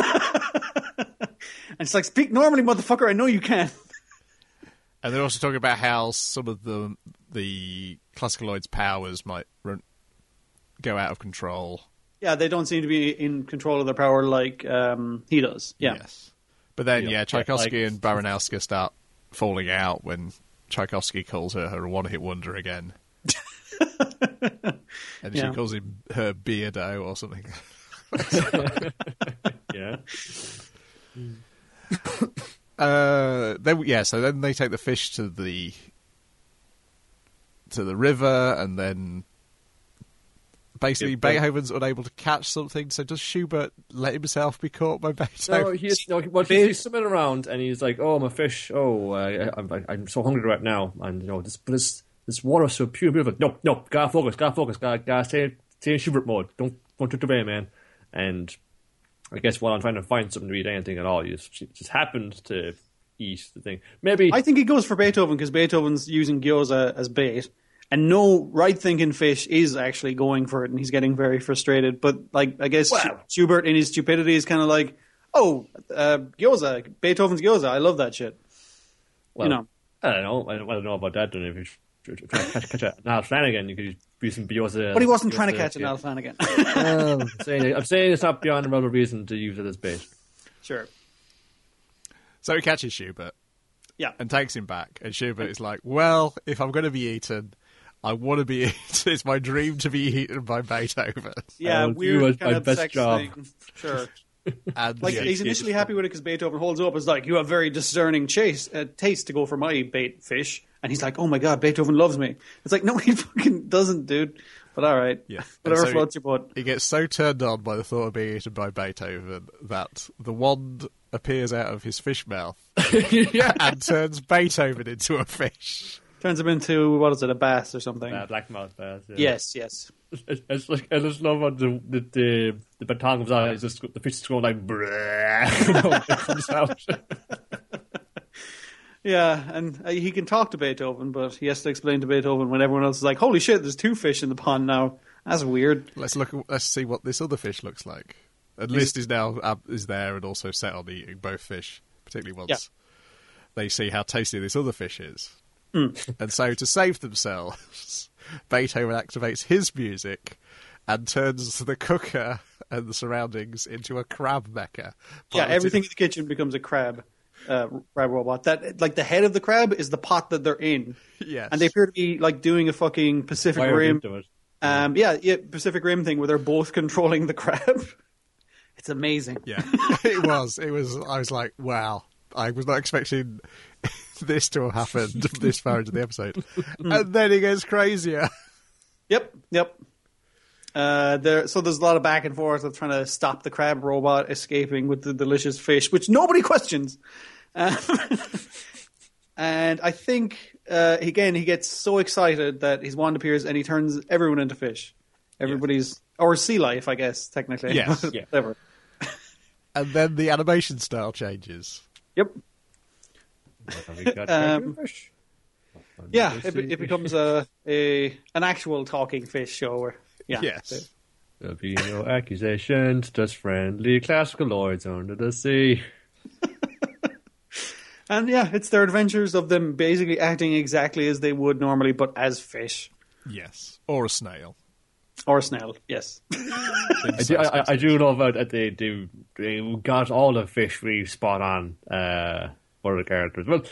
Speaker 2: And it's like, speak normally, motherfucker. I know you can.
Speaker 1: And they're also talking about how some of the Classicaloid's powers might go out of control.
Speaker 2: Yeah, they don't seem to be in control of their power like he does. Yeah.
Speaker 1: Yes. But then, Tchaikovsky and Baranowska start falling out when Tchaikovsky calls her a one-hit wonder again. And she calls him her beardo or something.
Speaker 3: Yeah.
Speaker 1: So then they take the fish to the river, and then basically Beethoven's unable to catch something. So does Schubert let himself be caught by Beethoven?
Speaker 3: He's swimming around and he's like, "Oh, I'm a fish. Oh, I'm so hungry right now." And this water's so pure, beautiful. No, gotta focus, gotta stay in Schubert mode. Don't drift away, man. And I guess while I'm trying to find something to eat, anything at all, you just happened to eat the thing. Maybe
Speaker 2: I think he goes for Beethoven because Beethoven's using gyoza as bait, and no right-thinking fish is actually going for it, and he's getting very frustrated. But I guess Schubert, in his stupidity, is kind of like, "Oh, gyoza, Beethoven's gyoza. I love that shit."
Speaker 3: Well, I don't know. I don't know about that. Then if you try to catch an Al Flanagan, you could use some gyoza.
Speaker 2: But he wasn't trying to catch an Al Flanagan.
Speaker 3: I'm saying it's not beyond a real reason to use it as bait.
Speaker 2: Sure.
Speaker 1: So he catches Schubert.
Speaker 2: Yeah.
Speaker 1: And takes him back. And Schubert is like, well, if I'm going to be eaten, I want to be eaten. It's my dream to be eaten by Beethoven.
Speaker 2: Yeah, weird kind of
Speaker 3: best
Speaker 2: sex
Speaker 3: job.
Speaker 2: thing. Sure.
Speaker 1: And
Speaker 2: he's initially happy with it because Beethoven holds it up as you have very discerning taste to go for my bait fish. And he's like, oh my God, Beethoven loves me. It's like, no, he fucking doesn't, dude. But all right.
Speaker 1: Yeah.
Speaker 2: Whatever floats your boat.
Speaker 1: He gets so turned on by the thought of being eaten by Beethoven that the wand appears out of his fish mouth and turns Beethoven into a fish.
Speaker 2: Turns him into, what is it, a bass or something?
Speaker 3: Blackmouth bass. Yeah.
Speaker 2: Yes.
Speaker 3: It's like, I just love what the baton comes out. It's just the fish is going brrrr. It comes out.
Speaker 2: Yeah, and he can talk to Beethoven, but he has to explain to Beethoven when everyone else is like, "Holy shit, there's two fish in the pond now." That's weird.
Speaker 1: Let's see what this other fish looks like. And Liszt is now is there and also set on eating both fish, particularly once they see how tasty this other fish is. And so, to save themselves, Beethoven activates his music and turns the cooker and the surroundings into a crab mecca.
Speaker 2: Yeah, everything in the kitchen becomes a crab robot. That the head of the crab is the pot that they're in.
Speaker 1: Yes,
Speaker 2: and they appear to be doing a fucking Pacific Rim Pacific Rim thing where they're both controlling the crab. It's amazing.
Speaker 1: Yeah, it was. I was like, wow. I was not expecting this to have happened this far into the episode. And then it gets crazier.
Speaker 2: Yep. So there's a lot of back and forth of trying to stop the crab robot escaping with the delicious fish, which nobody questions. And I think, again, he gets so excited that his wand appears and he turns everyone into fish. Everybody's... Or sea life, I guess, technically.
Speaker 1: Yes.
Speaker 2: Yeah. Whatever.
Speaker 1: And then the animation style changes.
Speaker 2: Yep.
Speaker 3: It
Speaker 2: becomes an actual talking fish show. Where,
Speaker 1: Yes.
Speaker 3: There'll be no accusations, just friendly classical lords under the sea.
Speaker 2: And it's their adventures of them basically acting exactly as they would normally, but as fish.
Speaker 1: Yes. Or a snail.
Speaker 2: Or a snail, yes.
Speaker 3: I do love that they got all the fish really spot on for the characters. Well,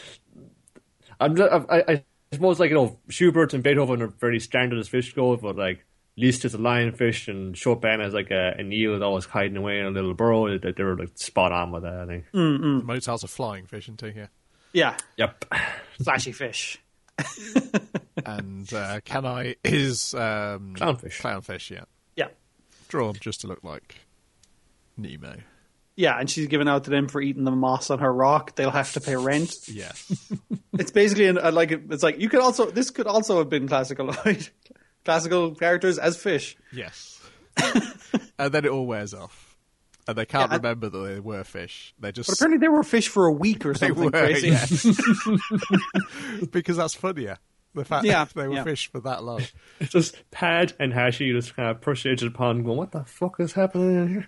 Speaker 3: I suppose Schubert and Beethoven are very standard as fish go, but Liszt is a lionfish and Chopin is an eel that's always hiding away in a little burrow. They were spot on with that, I think.
Speaker 1: Mozart's a flying fish, isn't he?
Speaker 2: Yeah.
Speaker 3: Yep.
Speaker 2: Flashy fish.
Speaker 1: And Kanai is
Speaker 3: clownfish.
Speaker 1: Clownfish, yeah.
Speaker 2: Yeah.
Speaker 1: Drawn just to look like Nemo.
Speaker 2: Yeah, and she's given out to them for eating the moss on her rock. They'll have to pay rent.
Speaker 1: Yes.
Speaker 2: It's basically this could also have been classical characters as fish.
Speaker 1: Yes. And then it all wears off. And they can't remember that they were fish. But
Speaker 2: apparently they were fish for a week or something crazy.
Speaker 1: Yes. Because that's funnier. The fact that they were fish for that long.
Speaker 3: It's just Pad and Hashi just kind of proceeded upon going, what the fuck is happening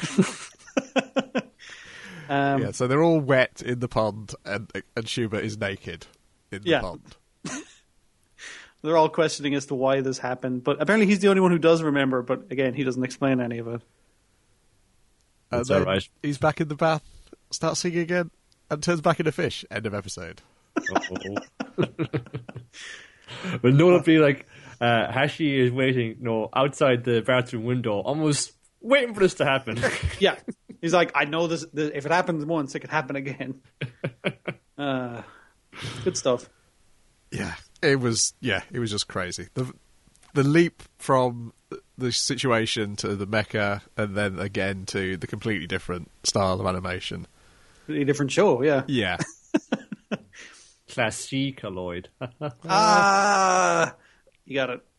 Speaker 3: here?
Speaker 1: So they're all wet in the pond and Schubert is naked in the pond.
Speaker 2: They're all questioning as to why this happened. But apparently he's the only one who does remember. But again, he doesn't explain any of it.
Speaker 3: That's all right.
Speaker 1: He's back in the bath, starts singing again, and turns back into fish. End of episode.
Speaker 3: But notably, Hashi is waiting, outside the bathroom window, almost waiting for this to happen.
Speaker 2: Yeah, he's like, I know this. If it happens once, it could happen again. Good stuff.
Speaker 1: Yeah, it was just crazy. The leap from the situation to the mecha, and then again to the completely different style of animation.
Speaker 2: Completely different show, yeah.
Speaker 1: Yeah.
Speaker 3: Classicaloid.
Speaker 2: You got it.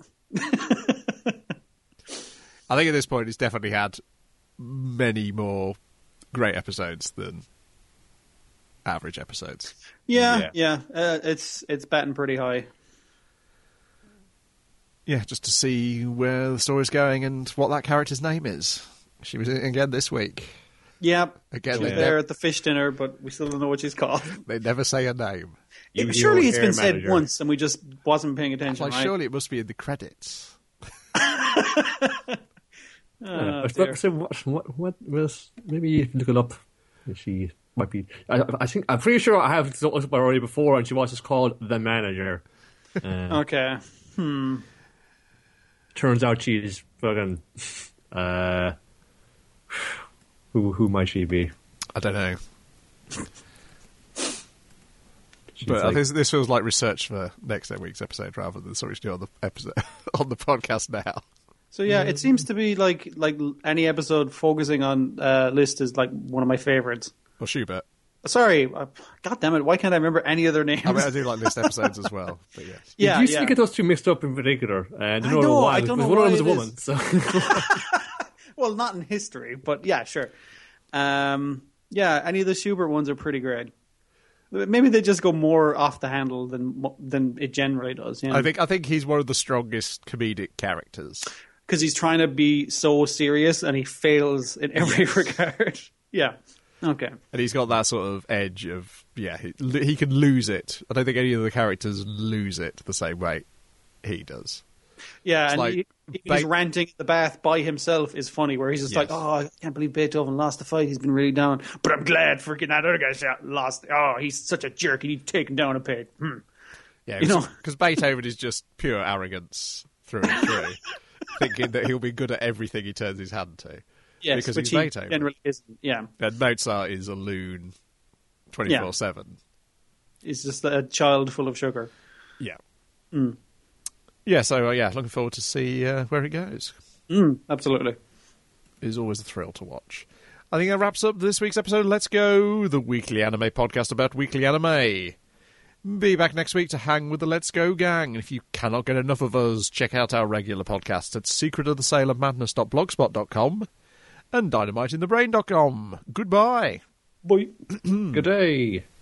Speaker 1: I think at this point it's definitely had many more great episodes than average episodes.
Speaker 2: Yeah. It's batting pretty high.
Speaker 1: Yeah, just to see where the story's going and what that character's name is. She was in again this week.
Speaker 2: Yeah,
Speaker 1: again,
Speaker 2: she's there at the fish dinner, but we still don't know what she's called.
Speaker 1: They never say her name.
Speaker 2: Surely it's been said once, and we just wasn't paying attention.
Speaker 1: Like,
Speaker 2: right?
Speaker 1: Surely it must be in the credits.
Speaker 3: What was? Maybe you can look it up. She might be. I think I'm pretty sure I have looked up already before, and she was just called the manager.
Speaker 2: Okay.
Speaker 3: Turns out she's fucking. Who might she be?
Speaker 1: I don't know. But I think this feels like research for next week's episode rather than something to do on the episode on the podcast now.
Speaker 2: So yeah, it seems to be like any episode focusing on Liszt is like one of my favorites.
Speaker 1: Or Schubert.
Speaker 2: Sorry, God damn it! Why can't I remember any other names?
Speaker 1: I mean, I do like Liszt episodes as well, but yes.
Speaker 3: Yeah, you used to get those two mixed up in particular. I don't know why.
Speaker 2: I don't know
Speaker 3: one
Speaker 2: why
Speaker 3: of them was a woman. So.
Speaker 2: Well, not in history, but yeah, sure. Yeah, any of the Schubert ones are pretty great. Maybe they just go more off the handle than it generally does. You know?
Speaker 1: I think he's one of the strongest comedic characters
Speaker 2: because he's trying to be so serious and he fails in every regard. Yeah. Okay.
Speaker 1: And he's got that sort of edge of he can lose it. I don't think any of the characters lose it the same way he does.
Speaker 2: Yeah,
Speaker 1: it's
Speaker 2: and
Speaker 1: like
Speaker 2: he's ranting in the bath by himself is funny, where he's just like, "Oh, I can't believe Beethoven lost the fight. He's been really down, but I'm glad freaking that other guy lost. Oh, he's such a jerk. He need to take him down a peg."
Speaker 1: Yeah, because Beethoven is just pure arrogance through and through. thinking that he'll be good at everything he turns his hand to.
Speaker 2: Yes,
Speaker 1: because
Speaker 2: which
Speaker 1: he's
Speaker 2: he
Speaker 1: Beethoven.
Speaker 2: generally isn't. Yeah,
Speaker 1: And Mozart is a loon 24/7.
Speaker 2: he's just a child full of sugar.
Speaker 1: Yeah.
Speaker 2: Mm.
Speaker 1: Yeah, so looking forward to see where it goes.
Speaker 2: Absolutely.
Speaker 1: It's always a thrill to watch. I think that wraps up this week's episode of Let's Go, the weekly anime podcast about weekly anime. Be back next week to hang with the Let's Go gang. If you cannot get enough of us, check out our regular podcast at secretofthesailofmadness.blogspot.com and dynamiteinthebrain.com. Goodbye.
Speaker 2: Bye.
Speaker 3: Good day.